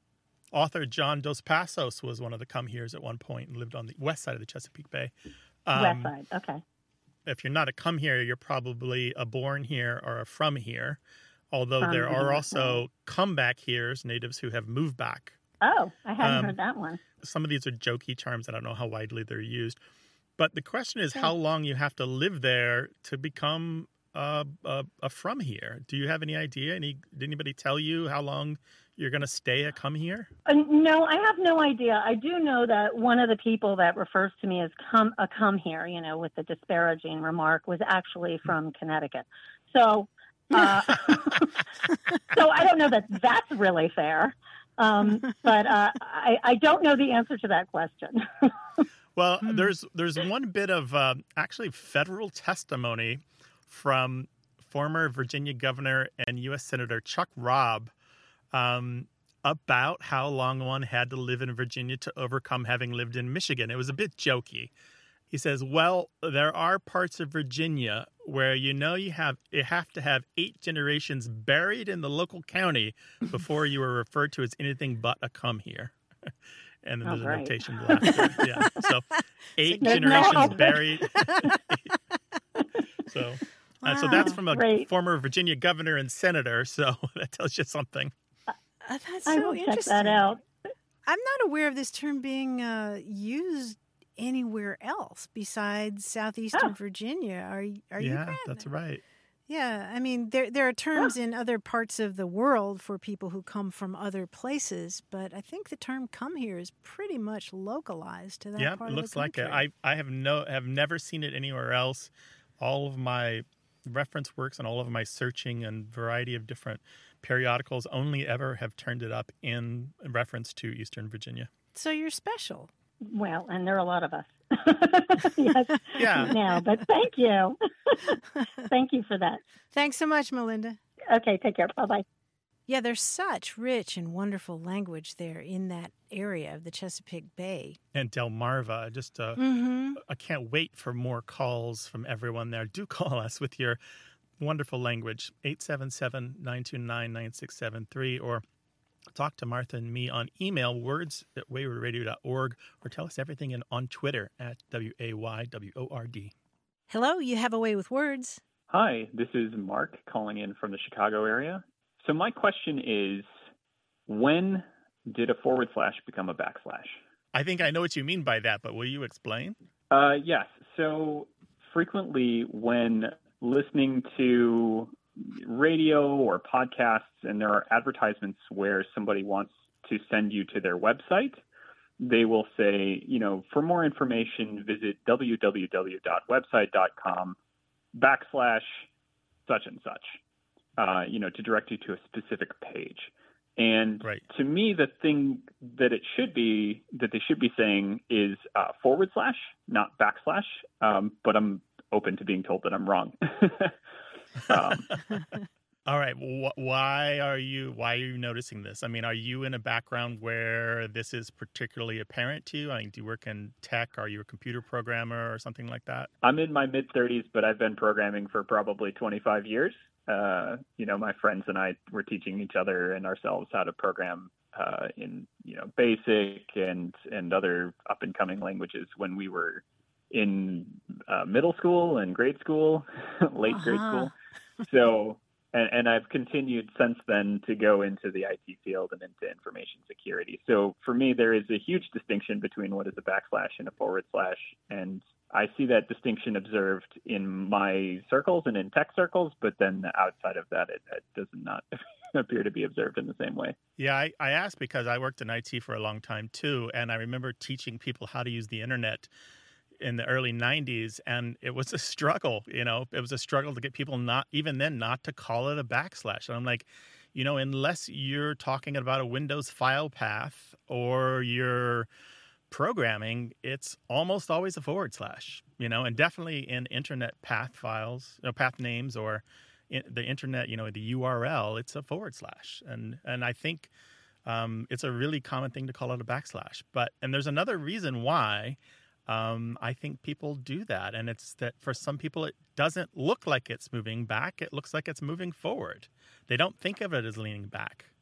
Speaker 5: author John Dos Passos was one of the come heres at one point and lived on the west side of the Chesapeake Bay. Um,
Speaker 11: West side, okay.
Speaker 5: If you're not a come here, you're probably a born here or a from here. Although
Speaker 11: From
Speaker 5: there
Speaker 11: here,
Speaker 5: are also
Speaker 11: right.
Speaker 5: comeback heres, natives who have moved back.
Speaker 11: Oh, I hadn't
Speaker 5: Um,
Speaker 11: heard that one.
Speaker 5: Some of these are jokey terms. I don't know how widely they're used. But the question is
Speaker 11: Yeah.
Speaker 5: how long you have to live there to become a, a, a from here. Do you have any idea? Any Did anybody tell you how long you're going to stay a come here?
Speaker 11: Uh, no, I have no idea. I do know that one of the people that refers to me as come a come here, you know, with the disparaging remark, was actually from Connecticut. So, uh, so I don't know that that's really fair. Um, but uh, I, I don't know the answer to that question.
Speaker 5: Well, there's there's one bit of uh, actually federal testimony from former Virginia Governor and U S Senator Chuck Robb um, about how long one had to live in Virginia to overcome having lived in Michigan. It was a bit jokey. He says, well, there are parts of Virginia where you know you have you have to have eight generations buried in the local county before you are referred to as anything but a come here. And then
Speaker 11: Oh,
Speaker 5: there's a
Speaker 11: great.
Speaker 5: notation after. Yeah. So eight
Speaker 11: There's no
Speaker 5: generations
Speaker 11: hope.
Speaker 5: buried. so uh, so that's from a
Speaker 11: Great.
Speaker 5: former Virginia governor and senator. So that tells you something.
Speaker 6: Uh, that's
Speaker 11: I
Speaker 6: so
Speaker 11: will check
Speaker 6: interesting.
Speaker 11: that out.
Speaker 6: I'm not aware of this term being uh, used anywhere else besides southeastern
Speaker 11: Oh.
Speaker 6: Virginia. Are y- are you?
Speaker 5: Yeah,
Speaker 6: Brad?
Speaker 5: that's right.
Speaker 6: Yeah, I mean there there are terms in other parts of the world for people who come from other places, but I think the term "come here" is pretty much localized to that
Speaker 5: Yeah,
Speaker 6: part
Speaker 5: it
Speaker 6: of the
Speaker 5: looks like it.
Speaker 6: country.
Speaker 5: I I have no have never seen it anywhere else. All of my reference works and all of my searching and variety of different periodicals only ever have turned it up in reference to Eastern Virginia.
Speaker 6: So you're special.
Speaker 11: Well, and there are a lot of us. yes,
Speaker 5: Yeah.
Speaker 11: now, but thank you. Thank you for that.
Speaker 6: Thanks so much, Melinda.
Speaker 11: Okay, take care. Bye-bye.
Speaker 6: Yeah, there's such rich and wonderful language there in that area of the Chesapeake Bay.
Speaker 5: And Delmarva, just uh,
Speaker 6: Mm-hmm.
Speaker 5: I can't wait for more calls from everyone there. Do call us with your wonderful language, eight seven seven, nine two nine, nine six seven three, or talk to Martha and me on email, words at wayward radio dot org, or tell us everything in, on Twitter at W A Y W O R D.
Speaker 6: Hello, you have a way with words.
Speaker 12: Hi, this is Mark calling in from the Chicago area. So my question is, when did a forward slash become a backslash?
Speaker 5: I think I know what you mean by that, but will you explain?
Speaker 12: Uh, yes. So frequently when listening to radio or podcasts and there are advertisements where somebody wants to send you to their website, they will say, you know, for more information, visit www.website.com backslash such and such, uh, you know, to direct you to a specific page. And
Speaker 5: Right.
Speaker 12: to me, the thing that it should be, that they should be saying is uh, forward slash, not backslash. Um, but I'm open to being told that I'm wrong. um,
Speaker 5: All right. Wh- why are you why are you noticing this? I mean, are you in a background where this is particularly apparent to you? I mean, do you work in tech? Are you a computer programmer or something like that?
Speaker 12: I'm in my mid thirties, but I've been programming for probably twenty-five years. Uh, you know, my friends and I were teaching each other and ourselves how to program uh, in, you know, BASIC and, and other up and coming languages when we were in uh, middle school and grade school, late grade
Speaker 6: Uh-huh.
Speaker 12: school. So, and, and I've continued since then to go into the I T field and into information security. So for me, there is a huge distinction between what is a backslash and a forward slash. And I see that distinction observed in my circles and in tech circles, but then outside of that, it, it does not appear to be observed in the same way.
Speaker 5: Yeah, I, I asked because I worked in I T for a long time too, and I remember teaching people how to use the internet in the early nineties, and it was a struggle. You know, it was a struggle to get people not, even then, not to call it a backslash. And I'm like, you know, unless you're talking about a Windows file path or you're programming, it's almost always a forward slash, you know, and definitely in internet path files, you know, path names or in the internet, you know, the U R L, it's a forward slash. And, and I think um, it's a really common thing to call it a backslash. But, and there's another reason why um, I think people do that. And it's that for some people, it doesn't look like it's moving back. It looks like it's moving forward. They don't think of it as leaning back.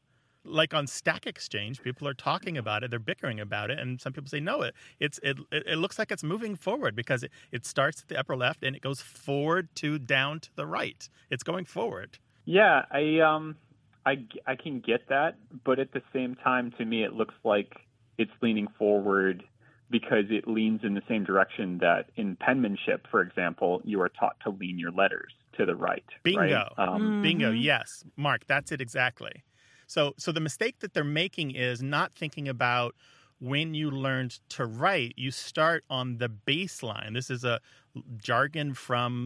Speaker 5: like on Stack Exchange, people are talking about it, they're bickering about it, and some people say no, it it's it it looks like it's moving forward because it, it starts at the upper left and it goes forward to down to the right. It's going forward.
Speaker 12: Yeah, I um I I can get that, but at the same time, to me, it looks like it's leaning forward because it leans in the same direction that in penmanship, for example, you are taught to lean your letters to the right.
Speaker 5: Bingo.
Speaker 12: Right? Um,
Speaker 5: mm-hmm. Bingo. Yes, Mark, that's it exactly. So, so the mistake that they're making is not thinking about when you learned to write. You start on the baseline. This is a jargon from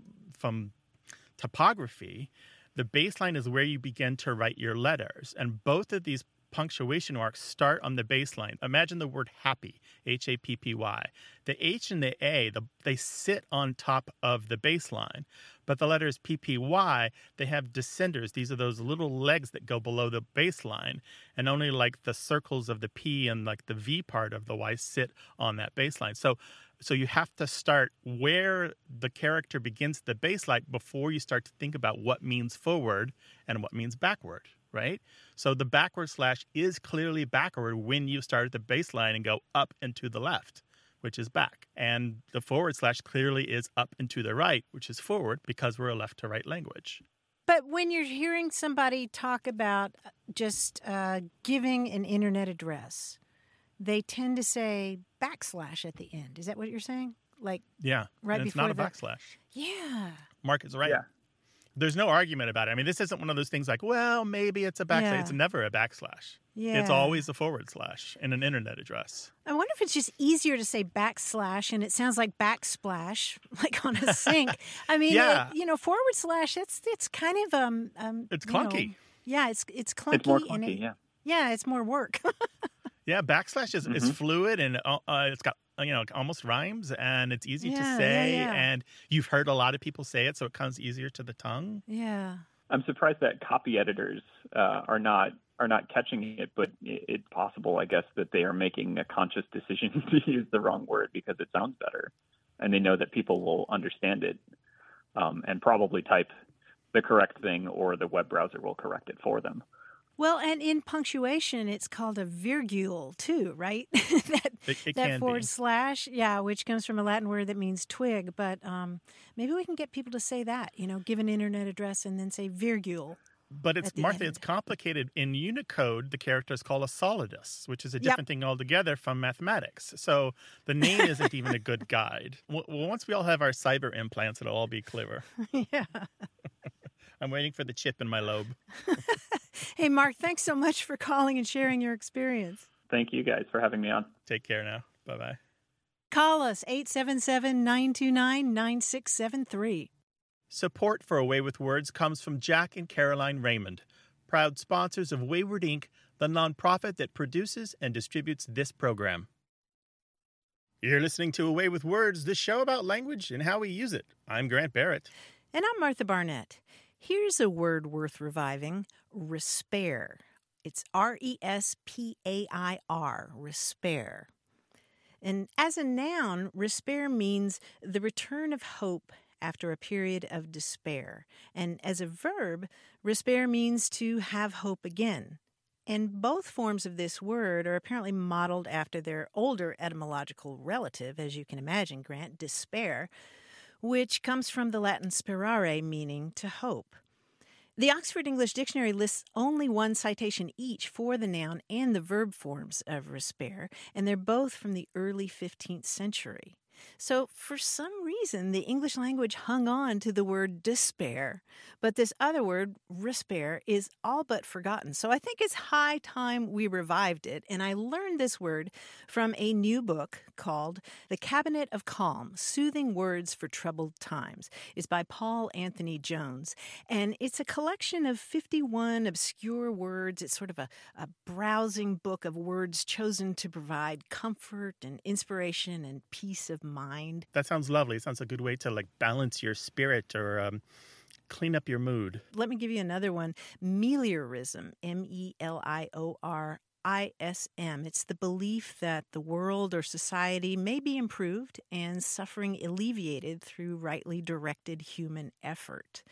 Speaker 5: from typography. The baseline is where you begin to write your letters, and both of these punctuation marks start on the baseline. Imagine the word happy, H A P P Y. The H and the A, the, they sit on top of the baseline. But the letters P P Y, they have descenders. These are those little legs that go below the baseline. And only like the circles of the P and like the V part of the Y sit on that baseline. So so you have to start where the character begins the baseline before you start to think about what means forward and what means backward. Right? So the backward slash is clearly backward when you start at the baseline and go up and to the left, which is back. And the forward slash clearly is up and to the right, which is forward because we're a left to right language.
Speaker 6: But when you're hearing somebody talk about just uh, giving an internet address, they tend to say backslash at the end. Is that what you're saying? Like
Speaker 5: yeah,
Speaker 6: right
Speaker 5: and it's
Speaker 6: before
Speaker 5: not a
Speaker 6: the...
Speaker 5: backslash.
Speaker 6: Yeah.
Speaker 5: Mark is right.
Speaker 12: Yeah.
Speaker 5: There's no argument about it. I mean, this isn't one of those things like, well, maybe it's a backslash.
Speaker 6: Yeah.
Speaker 5: It's never a backslash.
Speaker 6: Yeah.
Speaker 5: It's always a forward slash in an internet address.
Speaker 6: I wonder if it's just easier to say backslash and it sounds like backsplash, like on a sink. I mean,
Speaker 5: yeah.
Speaker 6: it, you know, forward slash, it's it's kind of um, um
Speaker 5: it's
Speaker 6: you
Speaker 5: clunky.
Speaker 6: Know, yeah, it's it's clunky.
Speaker 12: It's more clunky,
Speaker 6: and it,
Speaker 12: yeah.
Speaker 6: Yeah, it's more work.
Speaker 5: Yeah, backslash is,
Speaker 12: mm-hmm.
Speaker 5: is fluid and uh, it's got, you know, almost rhymes and it's easy
Speaker 6: yeah,
Speaker 5: to say.
Speaker 6: Yeah, yeah.
Speaker 5: And you've heard a lot of people say it, so it comes easier to the tongue.
Speaker 6: Yeah.
Speaker 12: I'm surprised that copy editors uh, are not are not catching it, but it's possible, I guess, that they are making a conscious decision to use the wrong word because it sounds better. And they know that people will understand it um, and probably type the correct thing or the web browser will correct it for them.
Speaker 6: Well, and in punctuation, it's called a virgule, too, right? that
Speaker 5: it, it
Speaker 6: that
Speaker 5: can
Speaker 6: forward
Speaker 5: be.
Speaker 6: slash, yeah, which comes from a Latin word that means twig. But um, maybe we can get people to say that, you know, give an internet address and then say virgule.
Speaker 5: But it's, Martha, end. It's complicated. In Unicode, the character is called a solidus, which is a different yep. thing altogether from mathematics. So the name isn't even a good guide. Well, once we all have our cyber implants, it'll all be clearer.
Speaker 6: Yeah.
Speaker 5: I'm waiting for the chip in my lobe.
Speaker 6: Hey, Mark, thanks so much for calling and sharing your experience.
Speaker 12: Thank you guys for having me on.
Speaker 5: Take care now. Bye-bye.
Speaker 6: Call us, eight seven seven, nine two nine, nine six seven three.
Speaker 5: Support for A Way with Words comes from Jack and Caroline Raymond, proud sponsors of Wayward Incorporated, the nonprofit that produces and distributes this program. You're listening to A Way with Words, the show about language and how we use it. I'm Grant Barrett.
Speaker 6: And I'm Martha Barnett. Here's a word worth reviving, respair. It's R E S P A I R, respair. And as a noun, respair means the return of hope after a period of despair. And as a verb, respair means to have hope again. And both forms of this word are apparently modeled after their older etymological relative, as you can imagine, Grant, despair, which comes from the Latin sperare, meaning to hope. The Oxford English Dictionary lists only one citation each for the noun and the verb forms of respair, and they're both from the early fifteenth century. So, for some reason, the English language hung on to the word despair, but this other word, respair, is all but forgotten. So I think it's high time we revived it, and I learned this word from a new book called The Cabinet of Calm, Soothing Words for Troubled Times. It's by Paul Anthony Jones, and it's a collection of fifty-one obscure words. It's sort of a, a browsing book of words chosen to provide comfort and inspiration and peace of mind.
Speaker 5: That sounds lovely. It sounds a good way to like balance your spirit or um, clean up your mood.
Speaker 6: Let me give you another one. Meliorism, M E L I O R I S M. It's the belief that the world or society may be improved and suffering alleviated through rightly directed human effort.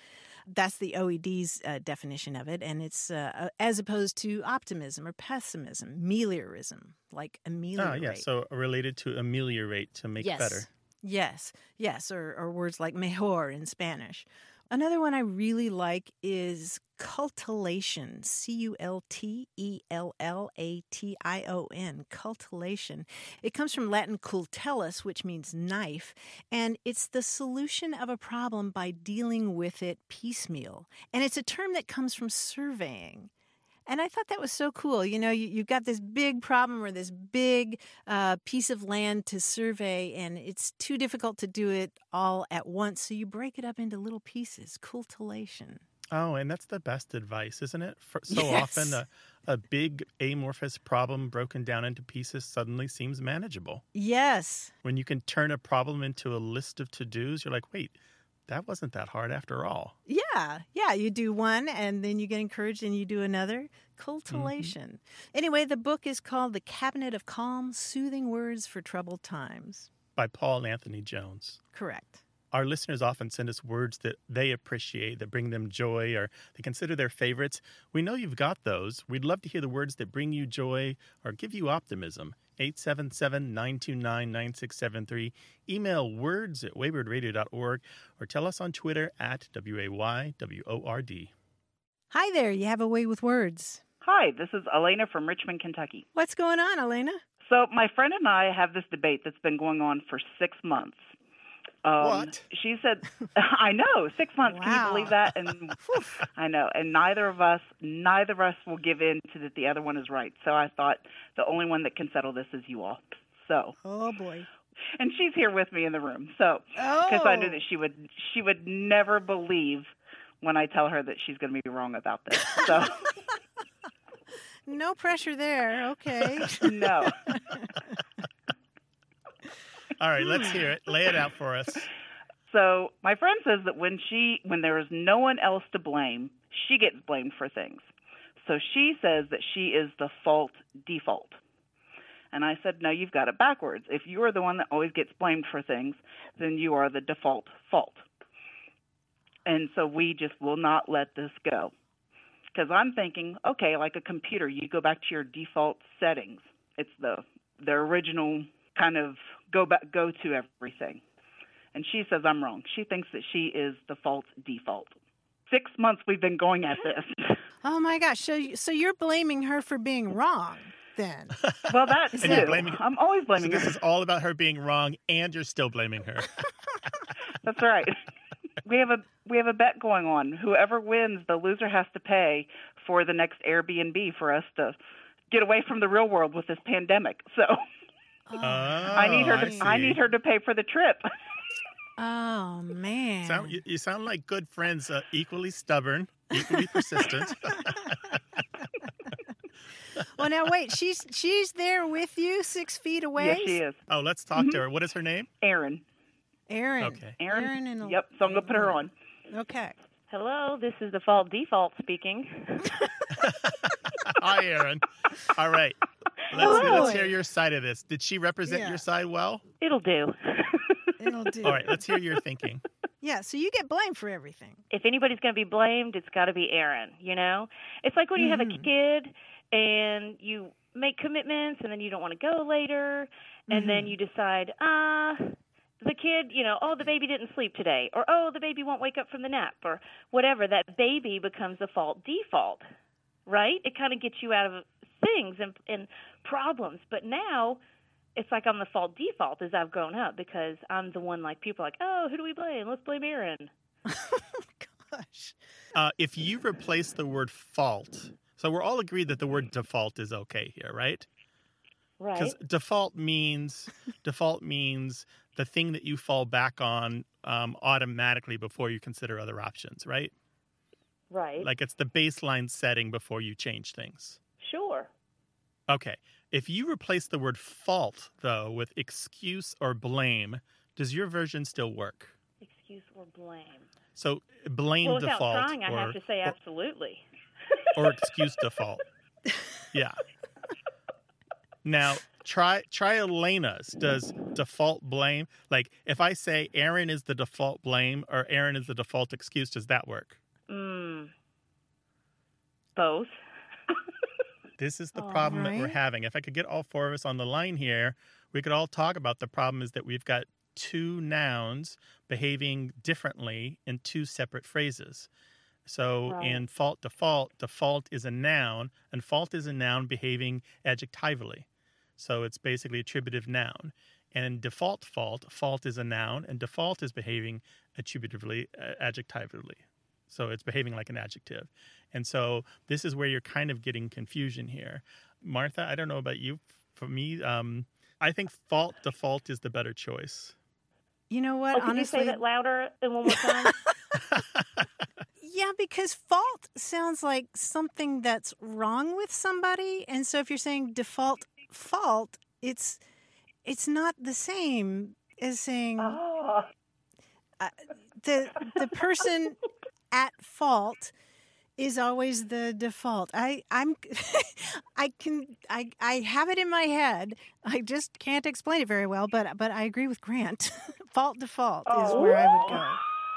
Speaker 6: That's the O E D's uh, definition of it, and it's uh, as opposed to optimism or pessimism, meliorism, like ameliorate.
Speaker 5: Oh, yeah, so related to ameliorate, to make
Speaker 6: yes.
Speaker 5: better.
Speaker 6: Yes, yes, or, or words like mejor in Spanish. Another one I really like is cultillation, C U L T E L L A T I O N, cultillation. It comes from Latin cultellus, which means knife, and it's the solution of a problem by dealing with it piecemeal. And it's a term that comes from surveying. And I thought that was so cool. You know, you, you've got this big problem or this big uh, piece of land to survey, and it's too difficult to do it all at once. So you break it up into little pieces, cultillation.
Speaker 5: Oh, and that's the best advice, isn't it? For, so
Speaker 6: Yes.
Speaker 5: often a, a big amorphous problem broken down into pieces suddenly seems manageable.
Speaker 6: Yes.
Speaker 5: When you can turn a problem into a list of to-dos, you're like, wait, that wasn't that hard after all.
Speaker 6: Yeah, yeah. You do one, and then you get encouraged, and you do another. Cultillation. Mm-hmm. Anyway, the book is called The Cabinet of Calm, Soothing Words for Troubled Times.
Speaker 5: By Paul Anthony Jones.
Speaker 6: Correct.
Speaker 5: Our listeners often send us words that they appreciate, that bring them joy, or they consider their favorites. We know you've got those. We'd love to hear the words that bring you joy or give you optimism. eight seven seven, nine two nine, nine six seven three. Email words at wayward radio dot org or tell us on Twitter at W A Y W O R D.
Speaker 6: Hi there. You have a way with words.
Speaker 13: Hi, this is Elena from Richmond, Kentucky.
Speaker 6: What's going on, Elena?
Speaker 13: So my friend and I have this debate that's been going on for six months. Um,
Speaker 5: what?
Speaker 13: She said, I know, six months.
Speaker 6: Wow.
Speaker 13: Can you believe that? And I know. And neither of us, neither of us will give in to that the other one is right. So I thought the only one that can settle this is you all. So.
Speaker 6: Oh, boy.
Speaker 13: And she's here with me in the room. So, because
Speaker 6: oh.
Speaker 13: I knew that she would, she would never believe when I tell her that she's going to be wrong about this. So.
Speaker 6: No pressure there. Okay.
Speaker 13: No.
Speaker 5: All right, let's hear it. Lay it out for us.
Speaker 13: So my friend says that when she, when there is no one else to blame, she gets blamed for things. So she says that she is the fault default. And I said, no, you've got it backwards. If you are the one that always gets blamed for things, then you are the default fault. And so we just will not let this go. Because I'm thinking, okay, like a computer, you go back to your default settings. It's the the original kind of go back, go to everything. And she says I'm wrong. She thinks that she is the fault default. Six months we've been going at this.
Speaker 6: Oh my gosh! So, so you're blaming her for being wrong, then?
Speaker 13: Well, that
Speaker 5: And
Speaker 13: too.
Speaker 5: you're blaming,
Speaker 13: I'm always
Speaker 5: so
Speaker 13: blaming
Speaker 5: this
Speaker 13: her.
Speaker 5: is all about her being wrong, and you're still blaming her.
Speaker 13: That's right. We have a we have a bet going on. Whoever wins, the loser has to pay for the next Airbnb for us to get away from the real world with this pandemic. So
Speaker 6: Oh,
Speaker 13: I need her
Speaker 5: I
Speaker 13: to
Speaker 5: see.
Speaker 13: I need her to pay for the trip.
Speaker 6: oh man!
Speaker 5: Sound, you, you sound like good friends, uh, equally stubborn, equally persistent.
Speaker 6: Well, now wait. She's she's there with you, six feet away.
Speaker 13: Yes, she is.
Speaker 5: Oh, let's talk to her. What is her name?
Speaker 13: Erin.
Speaker 6: Erin.
Speaker 5: Okay.
Speaker 13: Erin.
Speaker 6: Erin and
Speaker 13: Yep. So I'm gonna put her on.
Speaker 6: Okay.
Speaker 14: Hello, this is Default Default speaking.
Speaker 5: Hi, Erin. All right. Let's,
Speaker 6: Hello.
Speaker 5: let's hear your side of this. Did she represent
Speaker 6: Yeah.
Speaker 5: your side well?
Speaker 14: It'll do.
Speaker 6: It'll do.
Speaker 5: All right, let's hear your thinking.
Speaker 6: Yeah. So you get blamed for everything.
Speaker 14: If anybody's going to be blamed, it's got to be Erin, you know? It's like when you have a
Speaker 6: Mhm.
Speaker 14: kid and you make commitments and then you don't want to go later and then
Speaker 6: Mhm.
Speaker 14: you decide, ah, the kid, you know, oh, the baby didn't sleep today, or oh, the baby won't wake up from the nap, or whatever. That baby becomes the fault default, right? It kind of gets you out of things and, and problems. But now it's like I'm the fault default as I've grown up because I'm the one, like, people are like, oh, who do we blame? Let's blame Erin.
Speaker 6: Gosh.
Speaker 5: Uh, if you replace the word fault, so we're all agreed that the word default is okay here, right?
Speaker 14: Right.
Speaker 5: Because default means default means the thing that you fall back on um, automatically before you consider other options, right?
Speaker 14: Right.
Speaker 5: Like it's the baseline setting before you change things.
Speaker 14: Sure.
Speaker 5: Okay. If you replace the word fault, though, with excuse or blame, does your version still work?
Speaker 14: Excuse or blame.
Speaker 5: So blame
Speaker 14: Well, without
Speaker 5: default
Speaker 14: trying, I
Speaker 5: or,
Speaker 14: have to say
Speaker 5: or,
Speaker 14: absolutely.
Speaker 5: or excuse default. Yeah. Now, try try Elena's. Does default blame, like if I say Erin is the default blame or Erin is the default excuse, does that work?
Speaker 14: both.
Speaker 5: This is the
Speaker 14: All
Speaker 5: problem
Speaker 14: right.
Speaker 5: that we're having. If I could get all four of us on the line here, we could all talk about the problem is that we've got two nouns behaving differently in two separate phrases. So
Speaker 15: Right.
Speaker 5: in fault default, default is a noun, and fault is a noun behaving adjectively. So it's basically attributive noun. And default fault, fault is a noun, and default is behaving attributively, uh, adjectively. So it's behaving like an adjective. And so this is where you're kind of getting confusion here. Martha, I don't know about you. For me, um, I think fault default is the better choice.
Speaker 6: You know what?
Speaker 14: Oh, could
Speaker 6: Honestly,
Speaker 14: you say that louder and one more time?
Speaker 6: yeah, because fault sounds like something that's wrong with somebody, and so if you're saying default fault, it's it's not the same as saying
Speaker 14: oh.
Speaker 6: uh, the the person at fault is always the default. I I'm I can I I have it in my head. I just can't explain it very well, but but I agree with Grant. Fault default is
Speaker 14: Oh.
Speaker 6: where I would go.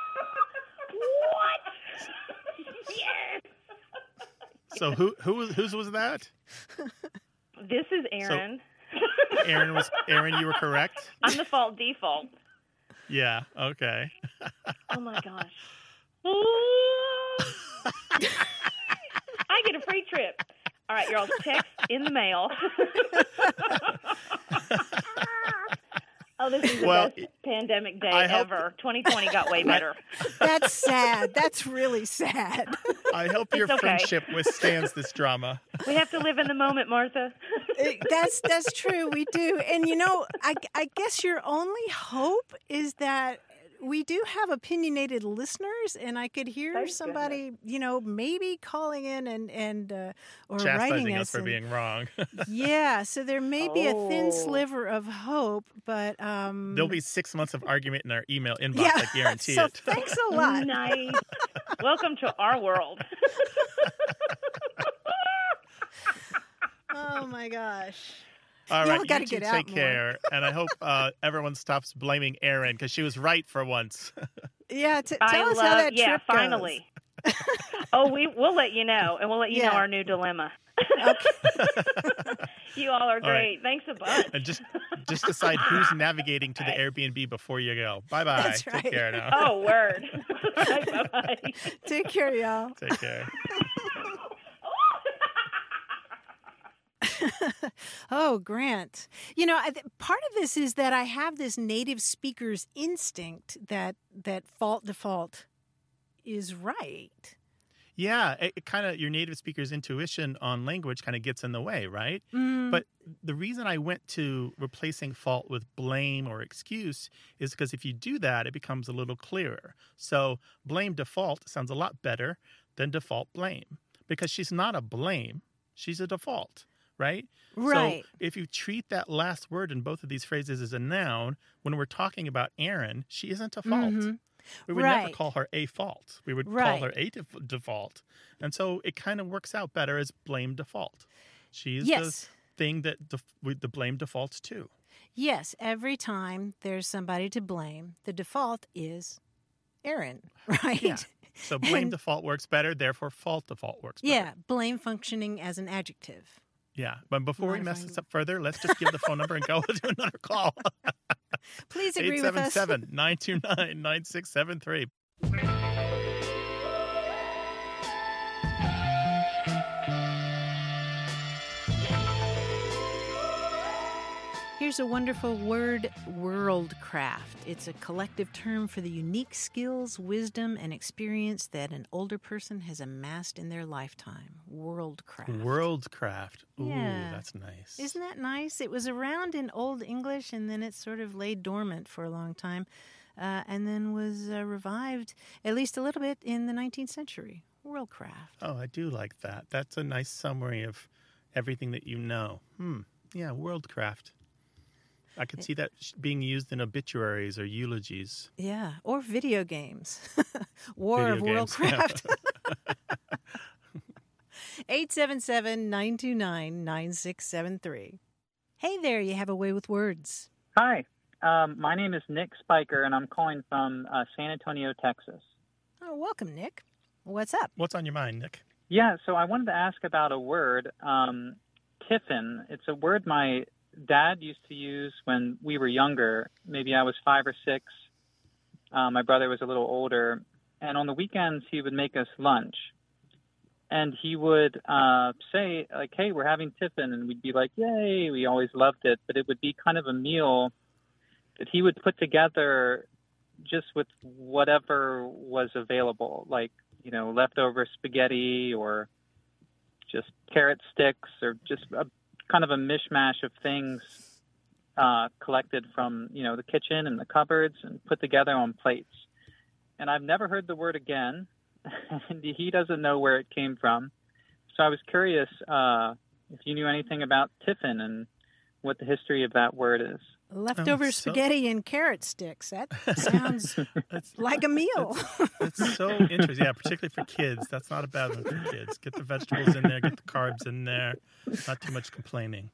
Speaker 14: What? Yes.
Speaker 5: So who who was whose was that?
Speaker 14: This is Aaron.
Speaker 5: Aaron was Aaron, you were correct?
Speaker 14: I'm the fault default.
Speaker 5: Yeah, okay.
Speaker 14: Oh my gosh. I get a free trip. All right, y'all, text in the mail. Oh, this is the
Speaker 5: Well,
Speaker 14: best pandemic day
Speaker 5: I hope-
Speaker 14: ever. twenty twenty got way better.
Speaker 6: That's sad. That's really sad.
Speaker 5: I hope your
Speaker 14: It's okay.
Speaker 5: friendship withstands this drama.
Speaker 14: We have to live in the moment, Martha.
Speaker 6: It- that's that's true. We do, and you know, I I guess your only hope is that we do have opinionated listeners, and I could hear
Speaker 14: Thank
Speaker 6: somebody, you know, maybe calling in and and uh, or writing
Speaker 5: Chastising
Speaker 6: us
Speaker 5: us for
Speaker 6: and-
Speaker 5: being wrong.
Speaker 6: Yeah, so there may be a thin
Speaker 14: Oh.
Speaker 6: sliver of hope, but um,
Speaker 5: There'll be six months of argument in our email inbox,
Speaker 6: Yeah,
Speaker 5: I guarantee
Speaker 6: so
Speaker 5: it.
Speaker 6: thanks a lot.
Speaker 14: Nice. Welcome to our world.
Speaker 6: Oh my gosh.
Speaker 5: All
Speaker 6: Y'all
Speaker 5: right,
Speaker 6: gotta
Speaker 5: you two
Speaker 6: get out
Speaker 5: take
Speaker 6: more.
Speaker 5: care, and I hope uh, everyone stops blaming Erin because she was right for once.
Speaker 6: Yeah, t- tell
Speaker 14: I
Speaker 6: us
Speaker 14: love,
Speaker 6: how that
Speaker 14: yeah,
Speaker 6: trip goes.
Speaker 14: finally. Oh, we we'll let you know, and we'll let you
Speaker 6: Yeah.
Speaker 14: know our new dilemma. You all are
Speaker 5: All
Speaker 14: great.
Speaker 5: right.
Speaker 14: Thanks a bunch.
Speaker 5: And just just decide who's navigating to the Airbnb before you go. Bye bye.
Speaker 6: That's
Speaker 5: Take
Speaker 6: right.
Speaker 5: care now.
Speaker 14: Oh, word. Bye bye.
Speaker 6: Take care, y'all.
Speaker 5: Take care.
Speaker 6: Oh, Grant. You know, I th- part of this is that I have this native speaker's instinct that that fault default is right.
Speaker 5: Yeah, it, it kind of your native speaker's intuition on language kind of gets in the way, right?
Speaker 6: Mm.
Speaker 5: But the reason I went to replacing fault with blame or excuse is because if you do that, it becomes a little clearer. So blame default sounds a lot better than default blame because she's not a blame, she's a default, right?
Speaker 6: Right.
Speaker 5: So if you treat that last word in both of these phrases as a noun, when we're talking about Erin, she isn't a fault.
Speaker 6: Mhm.
Speaker 5: We would never
Speaker 6: Right.
Speaker 5: call her a fault. We would call
Speaker 6: Right.
Speaker 5: her a def- default. And so it kind of works out better as blame default. She's
Speaker 6: Yes.
Speaker 5: the thing that def- with the blame defaults to.
Speaker 6: Yes, every time there's somebody to blame, the default is Aaron, right?
Speaker 5: Yeah. So blame
Speaker 6: And-
Speaker 5: default works better, therefore fault default works better.
Speaker 6: Yeah, blame functioning as an adjective.
Speaker 5: Yeah. But before we mess
Speaker 6: Modifying-
Speaker 5: this up further, let's just give the phone number and go to another call.
Speaker 6: Please agree with us.
Speaker 5: eight seven seven, nine two nine, nine six seven three.
Speaker 6: Here's a wonderful word, worldcraft. It's a collective term for the unique skills, wisdom, and experience that an older person has amassed in their lifetime. Worldcraft.
Speaker 5: Worldcraft. Ooh,
Speaker 6: Yeah.
Speaker 5: that's nice.
Speaker 6: Isn't that nice? It was around in Old English, and then it sort of lay dormant for a long time, uh, and then was uh, revived, at least a little bit, in the nineteenth century. Worldcraft.
Speaker 5: Oh, I do like that. That's a nice summary of everything that you know. Hmm. Yeah, worldcraft. I could see that sh- being used in obituaries or eulogies.
Speaker 6: Yeah, or video games. War
Speaker 5: Video
Speaker 6: of
Speaker 5: games.
Speaker 6: Worldcraft. eight seven seven, nine two nine, nine six seven three. Hey there, you have a way with words.
Speaker 15: Hi, um, my name is Nick Spiker, and I'm calling from uh, San Antonio, Texas.
Speaker 6: Oh, welcome, Nick. What's up?
Speaker 5: What's on your mind, Nick?
Speaker 15: Yeah, so I wanted to ask about a word, um, tiffin. It's a word my dad used to use when we were younger. Maybe I was five or six. Uh, my brother was a little older. And on the weekends, he would make us lunch. And he would uh, say, like, hey, we're having tiffin. And we'd be like, yay, we always loved it. But it would be kind of a meal that he would put together just with whatever was available, like, you know, leftover spaghetti or just carrot sticks or just a kind of a mishmash of things uh, collected from, you know, the kitchen and the cupboards and put together on plates. And I've never heard the word again, and he doesn't know where it came from. So I was curious uh, if you knew anything about tiffin and what the history of that word is.
Speaker 6: Leftover
Speaker 5: Oh, so-
Speaker 6: spaghetti and carrot sticks. That sounds like a meal.
Speaker 5: It's so interesting. Yeah, particularly for kids. That's not a bad one for kids. Get the vegetables in there, get the carbs in there. Not too much complaining.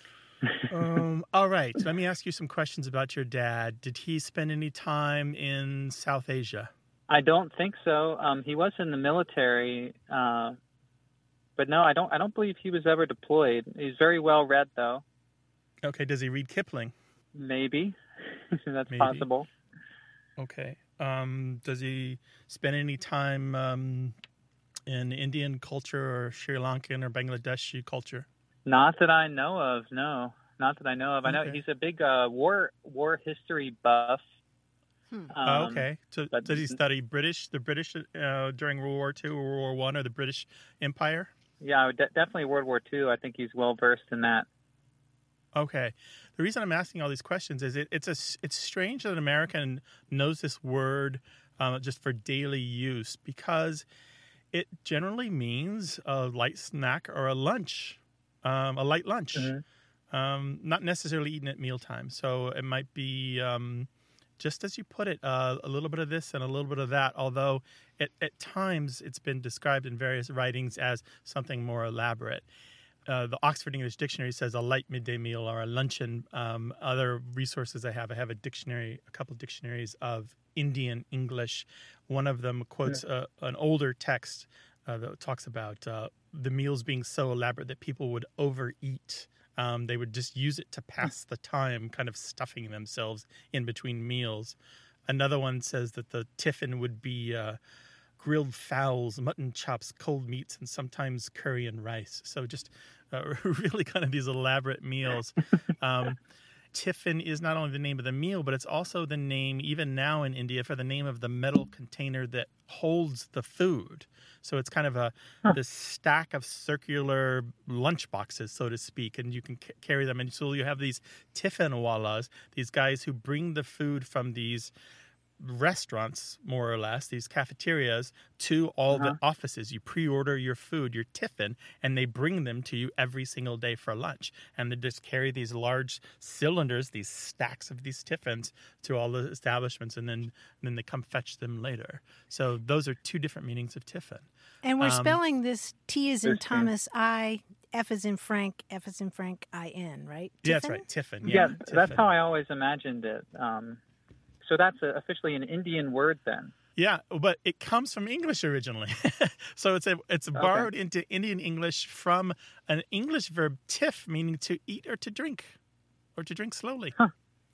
Speaker 5: Um, all right. Let me ask you some questions about your dad. Did he spend any time in South Asia?
Speaker 15: I don't think so. Um, he was in the military, uh, but no, I don't. I don't believe he was ever deployed. He's very well read, though.
Speaker 5: Okay. Does he read Kipling?
Speaker 15: Maybe that's
Speaker 5: Maybe.
Speaker 15: possible.
Speaker 5: Okay. Um, does he spend any time um, in Indian culture or Sri Lankan or Bangladeshi culture?
Speaker 15: Not that I know of. No, not that I know of. I know
Speaker 5: Okay.
Speaker 15: he's a big uh, war war history buff.
Speaker 6: Hmm.
Speaker 5: Oh,
Speaker 15: Um,
Speaker 5: okay. So
Speaker 15: but-
Speaker 5: did he study British, the British uh, during World War Two or World War One or the British Empire?
Speaker 15: Yeah, I would de- definitely World War Two. I think he's well versed in that.
Speaker 5: Okay. The reason I'm asking all these questions is it, it's a it's strange that an American knows this word uh, just for daily use because it generally means a light snack or a lunch, um, a light lunch,
Speaker 15: Mm-hmm.
Speaker 5: um, not necessarily eaten at mealtime. So it might be um, just as you put it, uh, a little bit of this and a little bit of that. Although it, at times it's been described in various writings as something more elaborate. Uh, the Oxford English Dictionary says a light midday meal or a luncheon. Um, other resources I have, I have a dictionary, a couple dictionaries of Indian English. One of them quotes uh, an older text uh, that talks about uh, the meals being so elaborate that people would overeat. Um, they would just use it to pass the time, kind of stuffing themselves in between meals. Another one says that the tiffin would be uh, grilled fowls, mutton chops, cold meats, and sometimes curry and rice. So just uh, really kind of these elaborate meals. Um, tiffin is not only the name of the meal, but it's also the name, even now in India, for the name of the metal container that holds the food. So it's kind of a this stack of circular lunch boxes, so to speak, and you can c- carry them. And so you have these tiffinwalas, these guys who bring the food from these restaurants, more or less, these cafeterias, to all
Speaker 15: Uh-huh.
Speaker 5: the offices. You pre-order your food, your tiffin, and they bring them to you every single day for lunch. And they just carry these large cylinders, these stacks of these tiffins to all the establishments, and then and then they come fetch them later. So those are two different meanings of tiffin.
Speaker 6: And we're
Speaker 5: Um,
Speaker 6: spelling this T as in
Speaker 15: Understand.
Speaker 6: Thomas, I, F as in Frank, F as in Frank, I N, right?
Speaker 5: Yeah, that's
Speaker 6: Tiffin?
Speaker 5: right, tiffin.
Speaker 15: Yeah,
Speaker 5: Yeah,
Speaker 15: that's
Speaker 5: tiffin.
Speaker 15: how I always imagined it. Um, so that's a, officially an Indian word then.
Speaker 5: Yeah, but it comes from English originally. So it's a, it's borrowed into Indian English from an English verb tiff, meaning to eat or to drink, or to drink slowly.
Speaker 15: Huh.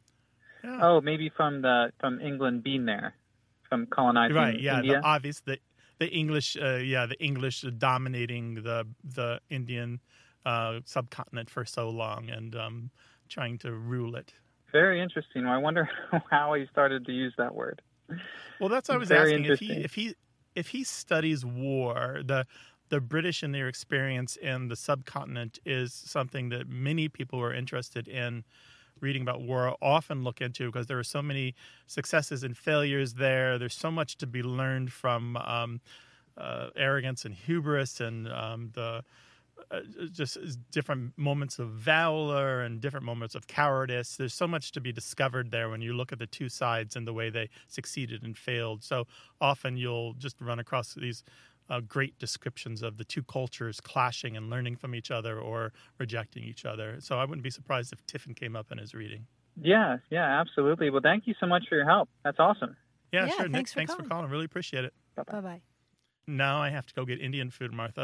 Speaker 5: Yeah.
Speaker 15: Oh, maybe from the from England being there, from colonizing
Speaker 5: Right, yeah,
Speaker 15: India.
Speaker 5: the obvious, the the English, uh, yeah, the English dominating the the Indian uh, subcontinent for so long and um, trying to rule it.
Speaker 15: Very interesting. I wonder how he started to use that word.
Speaker 5: Well, that's what I was
Speaker 15: Very
Speaker 5: asking. If he
Speaker 15: interesting.
Speaker 5: if he if he studies war, the the British and their experience in the subcontinent is something that many people who are interested in reading about war often look into because there are so many successes and failures there. There's so much to be learned from um, uh, arrogance and hubris and um, the uh, just different moments of valor and different moments of cowardice. There's so much to be discovered there when you look at the two sides and the way they succeeded and failed. So often you'll just run across these uh, great descriptions of the two cultures clashing and learning from each other or rejecting each other. So I wouldn't be surprised if Tiffin came up in his reading.
Speaker 15: Yeah, yeah, absolutely. Well, thank you so much for your help. That's awesome.
Speaker 5: Yeah,
Speaker 6: Yeah,
Speaker 5: sure. Nick,
Speaker 6: thanks for
Speaker 5: thanks for
Speaker 6: calling.
Speaker 5: calling. Really appreciate it.
Speaker 6: Bye-bye.
Speaker 5: Now I have to go get Indian food, Martha.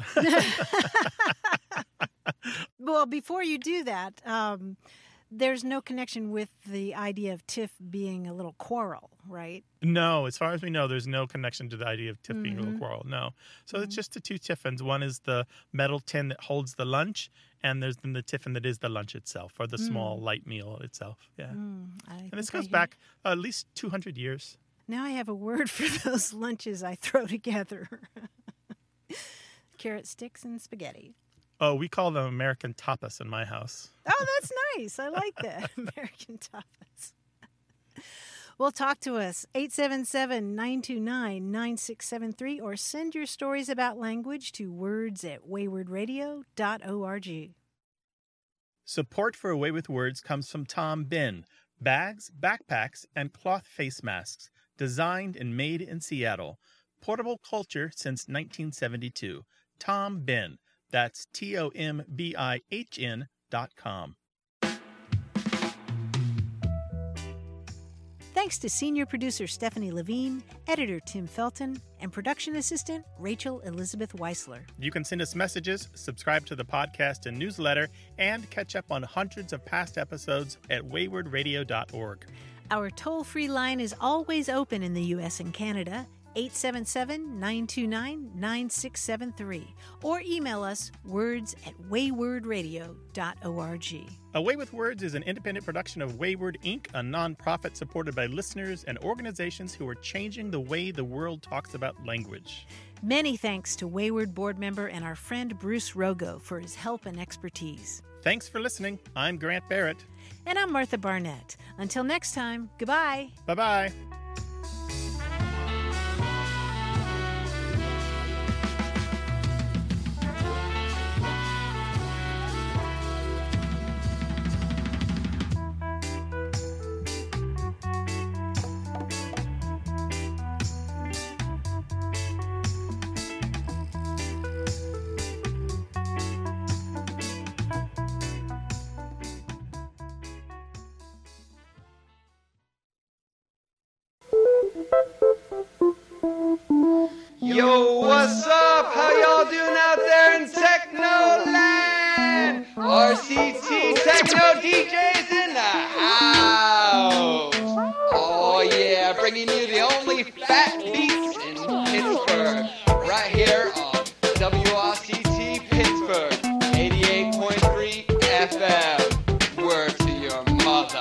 Speaker 6: Well, before you do that, um, there's no connection with the idea of tiff being a little quarrel, right?
Speaker 5: No, as far as we know, there's no connection to the idea of tiff
Speaker 6: Mm-hmm.
Speaker 5: being a little quarrel. No. So mm-hmm. it's just the two tiffins. One is the metal tin that holds the lunch, and there's then the tiffin that is the lunch itself, or the mm. small light meal itself. Yeah. Mm, and this goes back uh, at least two hundred years.
Speaker 6: Now I have a word for those lunches I throw together. Carrot sticks and spaghetti.
Speaker 5: Oh, we call them American tapas in my house.
Speaker 6: Oh, that's nice. I like that. American tapas. Well, talk to us, eight seven seven, nine two nine, nine six seven three, or send your stories about language to words at wayward radio dot org.
Speaker 5: Support for Away with Words comes from Tom Bin, bags, backpacks, and cloth face masks, designed and made in Seattle. Portable culture since nineteen seventy-two. Tom Bin. That's T O M B I H N dot com.
Speaker 6: Thanks to senior producer Stephanie Levine, editor Tim Felton, and production assistant Rachel Elizabeth Weisler.
Speaker 5: You can send us messages, subscribe to the podcast and newsletter, and catch up on hundreds of past episodes at wayward radio dot org.
Speaker 6: Our toll-free line is always open in the U S and Canada, eight seven seven, nine two nine, nine six seven three, or email us words at wayward radio dot org.
Speaker 5: Away with Words is an independent production of Wayward Incorporated, a nonprofit supported by listeners and organizations who are changing the way the world talks about language.
Speaker 6: Many thanks to Wayward board member and our friend Bruce Rogo for his help and expertise.
Speaker 5: Thanks for listening. I'm Grant Barrett.
Speaker 6: And I'm Martha Barnett. Until next time, goodbye.
Speaker 5: Bye-bye.
Speaker 16: Yo, what's up? How y'all doing out there in Technoland? R C T Techno D Js in the house. Oh yeah, bringing you the only fat beats in Pittsburgh. Right here on W R C T Pittsburgh, eighty-eight point three F M. Word to your mother.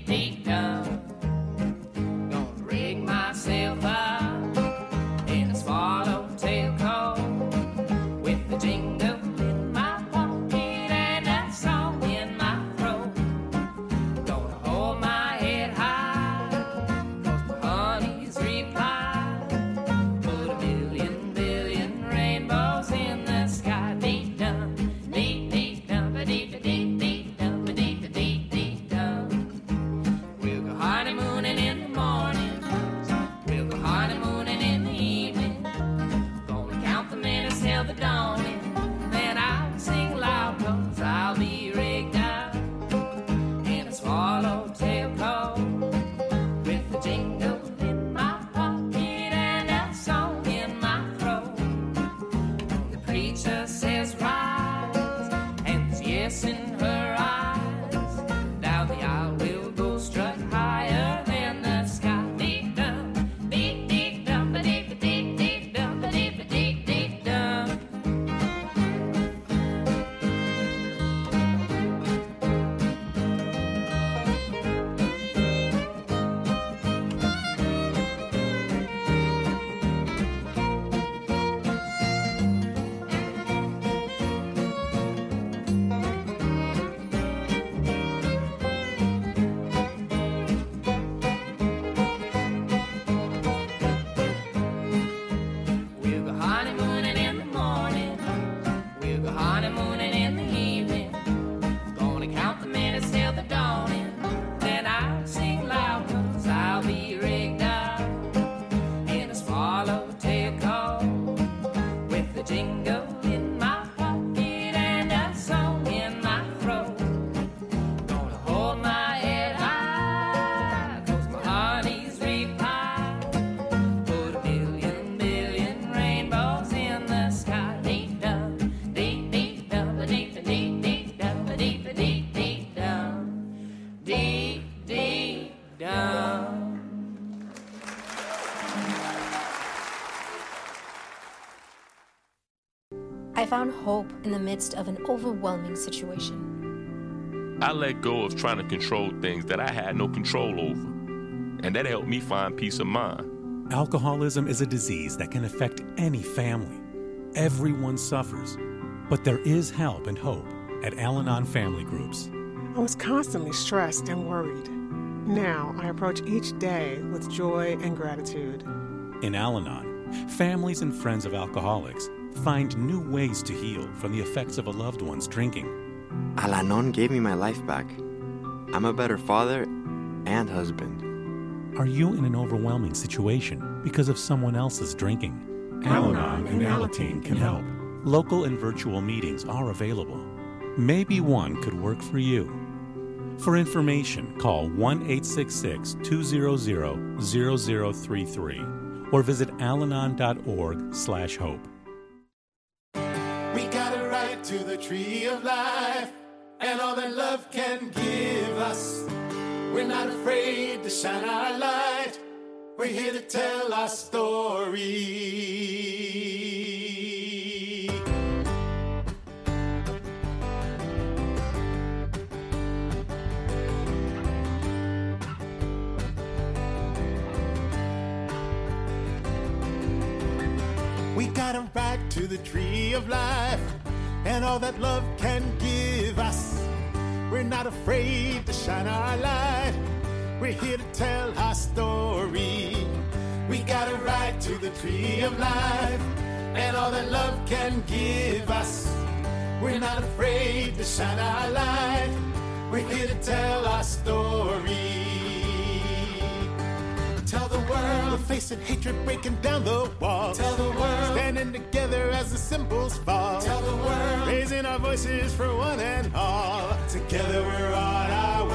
Speaker 17: Gonna rig myself up in a small I found hope in the midst of an overwhelming situation.
Speaker 18: I let go of trying to control things that I had no control over, and that helped me find peace of mind.
Speaker 19: Alcoholism is a disease that can affect any family. Everyone suffers, but there is help and hope at Al-Anon Family Groups.
Speaker 20: I was constantly stressed and worried. Now I approach each day with joy and gratitude.
Speaker 19: In Al-Anon, families and friends of alcoholics find new ways to heal from the effects of a loved one's drinking.
Speaker 21: Al-Anon gave me my life back. I'm a better father and husband.
Speaker 19: Are you in an overwhelming situation because of someone else's drinking? Al-Anon and Alateen can help. Local and virtual meetings are available. Maybe one could work for you. For information, call one eight six six, two zero zero, zero zero three three or visit alanon dot org slash hope.
Speaker 22: We got a right to the tree of life and all that love can give us. We're not afraid to shine our light. We're here to tell our story. We got a right to the tree of life and all that love can give us. We're not afraid to shine our light. We're here to tell our story. We got a right to the tree of life and all that love can give us. We're not afraid to shine our light. We're here to tell our story. Tell the world, we're facing hatred, breaking down the walls. Tell the world, standing together as the symbols fall. Tell the world, raising our voices for one and all. Together we're on our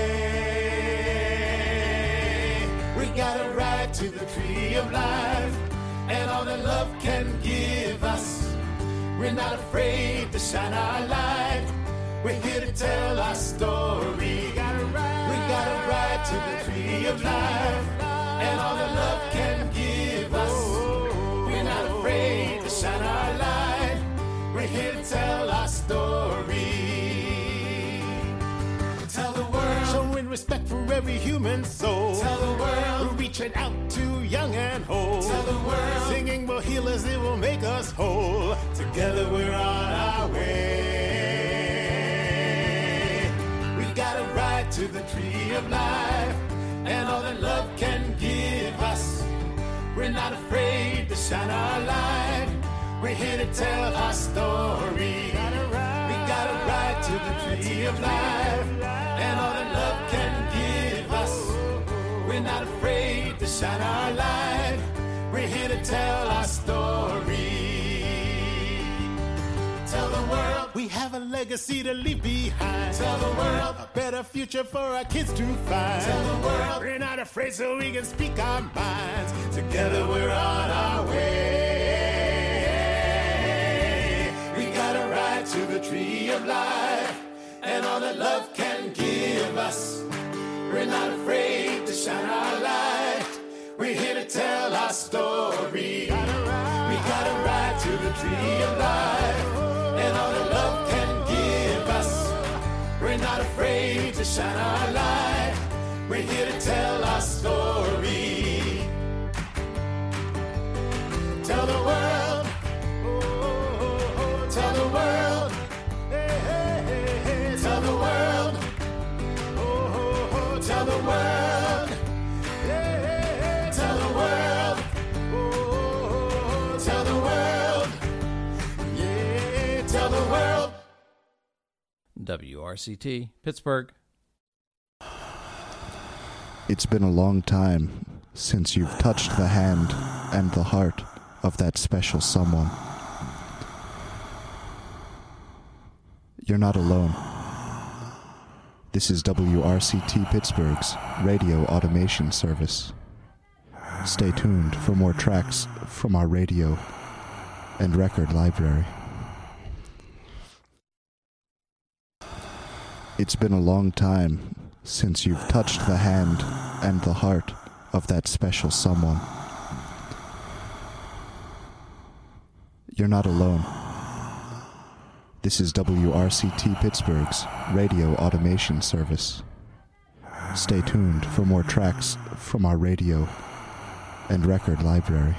Speaker 22: way. We got a right to the tree of life and all that love can give us. We're not afraid to shine our light. We're here to tell our story. We got a right, we got a right to the tree of life and all that love can give us. We're not afraid to shine our light. We're here to tell our story. Tell the world, showing respect for every human soul. Tell the world, we're reaching out to young and old. Tell the world, singing will heal us, it will make us whole. Together we're on our way. We got a right to the tree of life and all that love can give us. We're not afraid to shine our light. We're here to tell our story. We got a right, we got a right to the tree of life and all that love can give us. We're not afraid to shine our light. We're here to tell our story. Tell the world we have a legacy to leave behind. Tell the world a better future for our kids to find. Tell the world we're not afraid so we can speak our minds. Together we're on our way. We got a right to the tree of life and all that love can give us. We're not afraid to shine our light. We're here to tell our story. We got a right, we got a right to the tree of life and all that love can give us. We're not afraid to shine our light. We're here to tell our story. Tell the world, oh, oh, oh, tell the world, hey, hey, hey, hey. Tell the world, oh, oh, oh, tell the world, hey, hey, hey. Tell the world, oh, oh, oh, tell the world, yeah, tell the world.
Speaker 23: W R C T, Pittsburgh.
Speaker 24: It's been a long time since you've touched the hand and the heart of that special someone. You're not alone. This is W R C T Pittsburgh's radio automation service. Stay tuned for more tracks from our radio and record library. It's been a long time since you've touched the hand and the heart of that special someone. You're not alone. This is W R C T Pittsburgh's radio automation service. Stay tuned for more tracks from our radio and record library.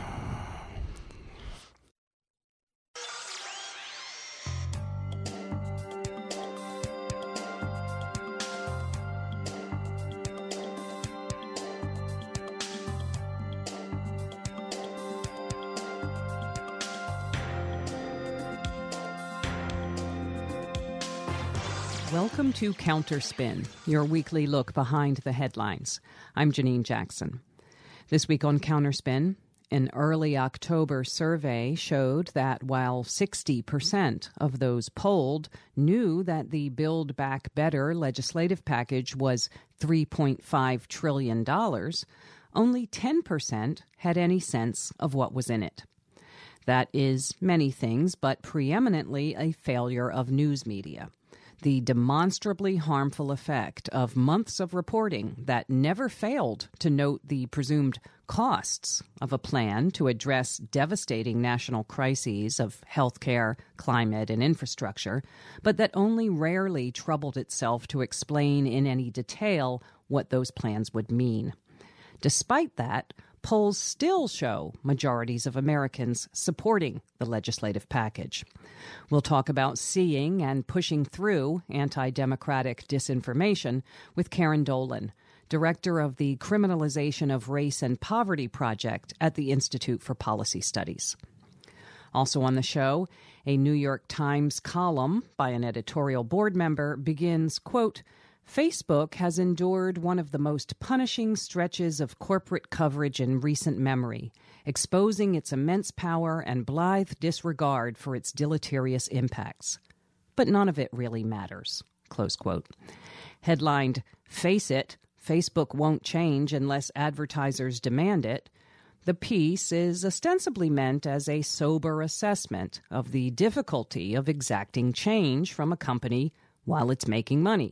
Speaker 1: Welcome to Counterspin, your weekly look behind the headlines. I'm Janine Jackson. This week on Counterspin, an early October survey showed that while sixty percent of those polled knew that the Build Back Better legislative package was three point five trillion dollars, only ten percent had any sense of what was in it. That is many things, but preeminently a failure of news media. The demonstrably harmful effect of months of reporting that never failed to note the presumed costs of a plan to address devastating national crises of healthcare, climate, and infrastructure, but that only rarely troubled itself to explain in any detail what those plans would mean. Despite that, polls still show majorities of Americans supporting the legislative package. We'll talk about seeing and pushing through anti-democratic disinformation with Karen Dolan, director of the Criminalization of Race and Poverty Project at the Institute for Policy Studies. Also on the show, a New York Times column by an editorial board member begins, quote, Facebook has endured one of the most punishing stretches of corporate coverage in recent memory, exposing its immense power and blithe disregard for its deleterious impacts. But none of it really matters, close quote. Headlined, Face It, Facebook won't change unless advertisers demand it, the piece is ostensibly meant as a sober assessment of the difficulty of exacting change from a company while it's making money.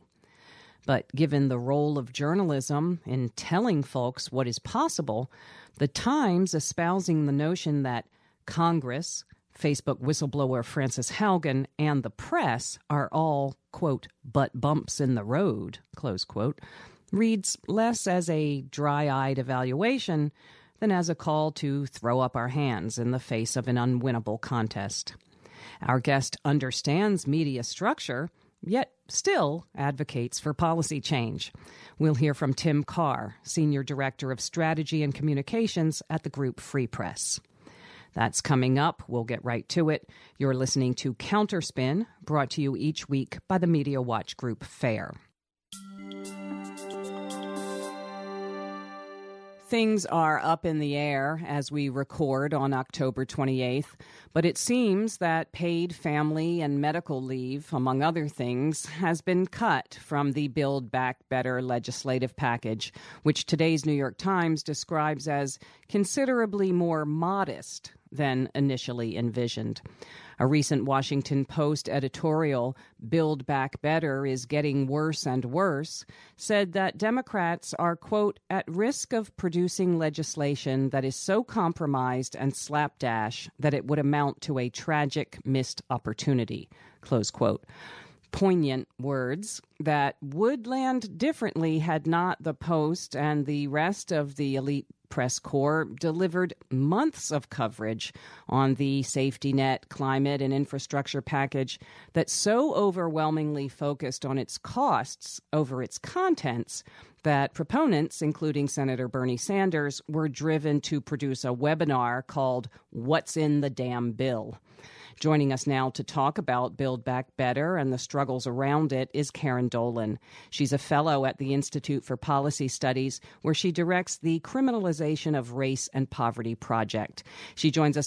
Speaker 1: But given the role of journalism in telling folks what is possible, the Times espousing the notion that Congress, Facebook whistleblower Frances Haugen, and the press are all, quote, but bumps in the road, close quote, reads less as a dry-eyed evaluation than as a call to throw up our hands in the face of an unwinnable contest. Our guest understands media structure, yet still advocates for policy change. We'll hear from Tim Carr, Senior Director of Strategy and Communications at the group Free Press. That's coming up. We'll get right to it. You're listening to Counterspin, brought to you each week by the Media Watch Group FAIR. Things are up in the air as we record on October twenty-eighth, but it seems that paid family and medical leave, among other things, has been cut from the Build Back Better legislative package, which today's New York Times describes as considerably more modest than initially envisioned. A recent Washington Post editorial, Build Back Better is getting worse and worse, said that Democrats are, quote, at risk of producing legislation that is so compromised and slapdash that it would amount to a tragic missed opportunity, close quote. Poignant words that would land differently had not the Post and the rest of the elite press corps delivered months of coverage on the safety net, climate, and infrastructure package that so overwhelmingly focused on its costs over its contents that proponents, including Senator Bernie Sanders, were driven to produce a webinar called What's in the Damn Bill? Joining us now to talk about Build Back Better and the struggles around it is Karen Dolan. She's a fellow at the Institute for Policy Studies, where she directs the Criminalization of Race and Poverty Project. She joins us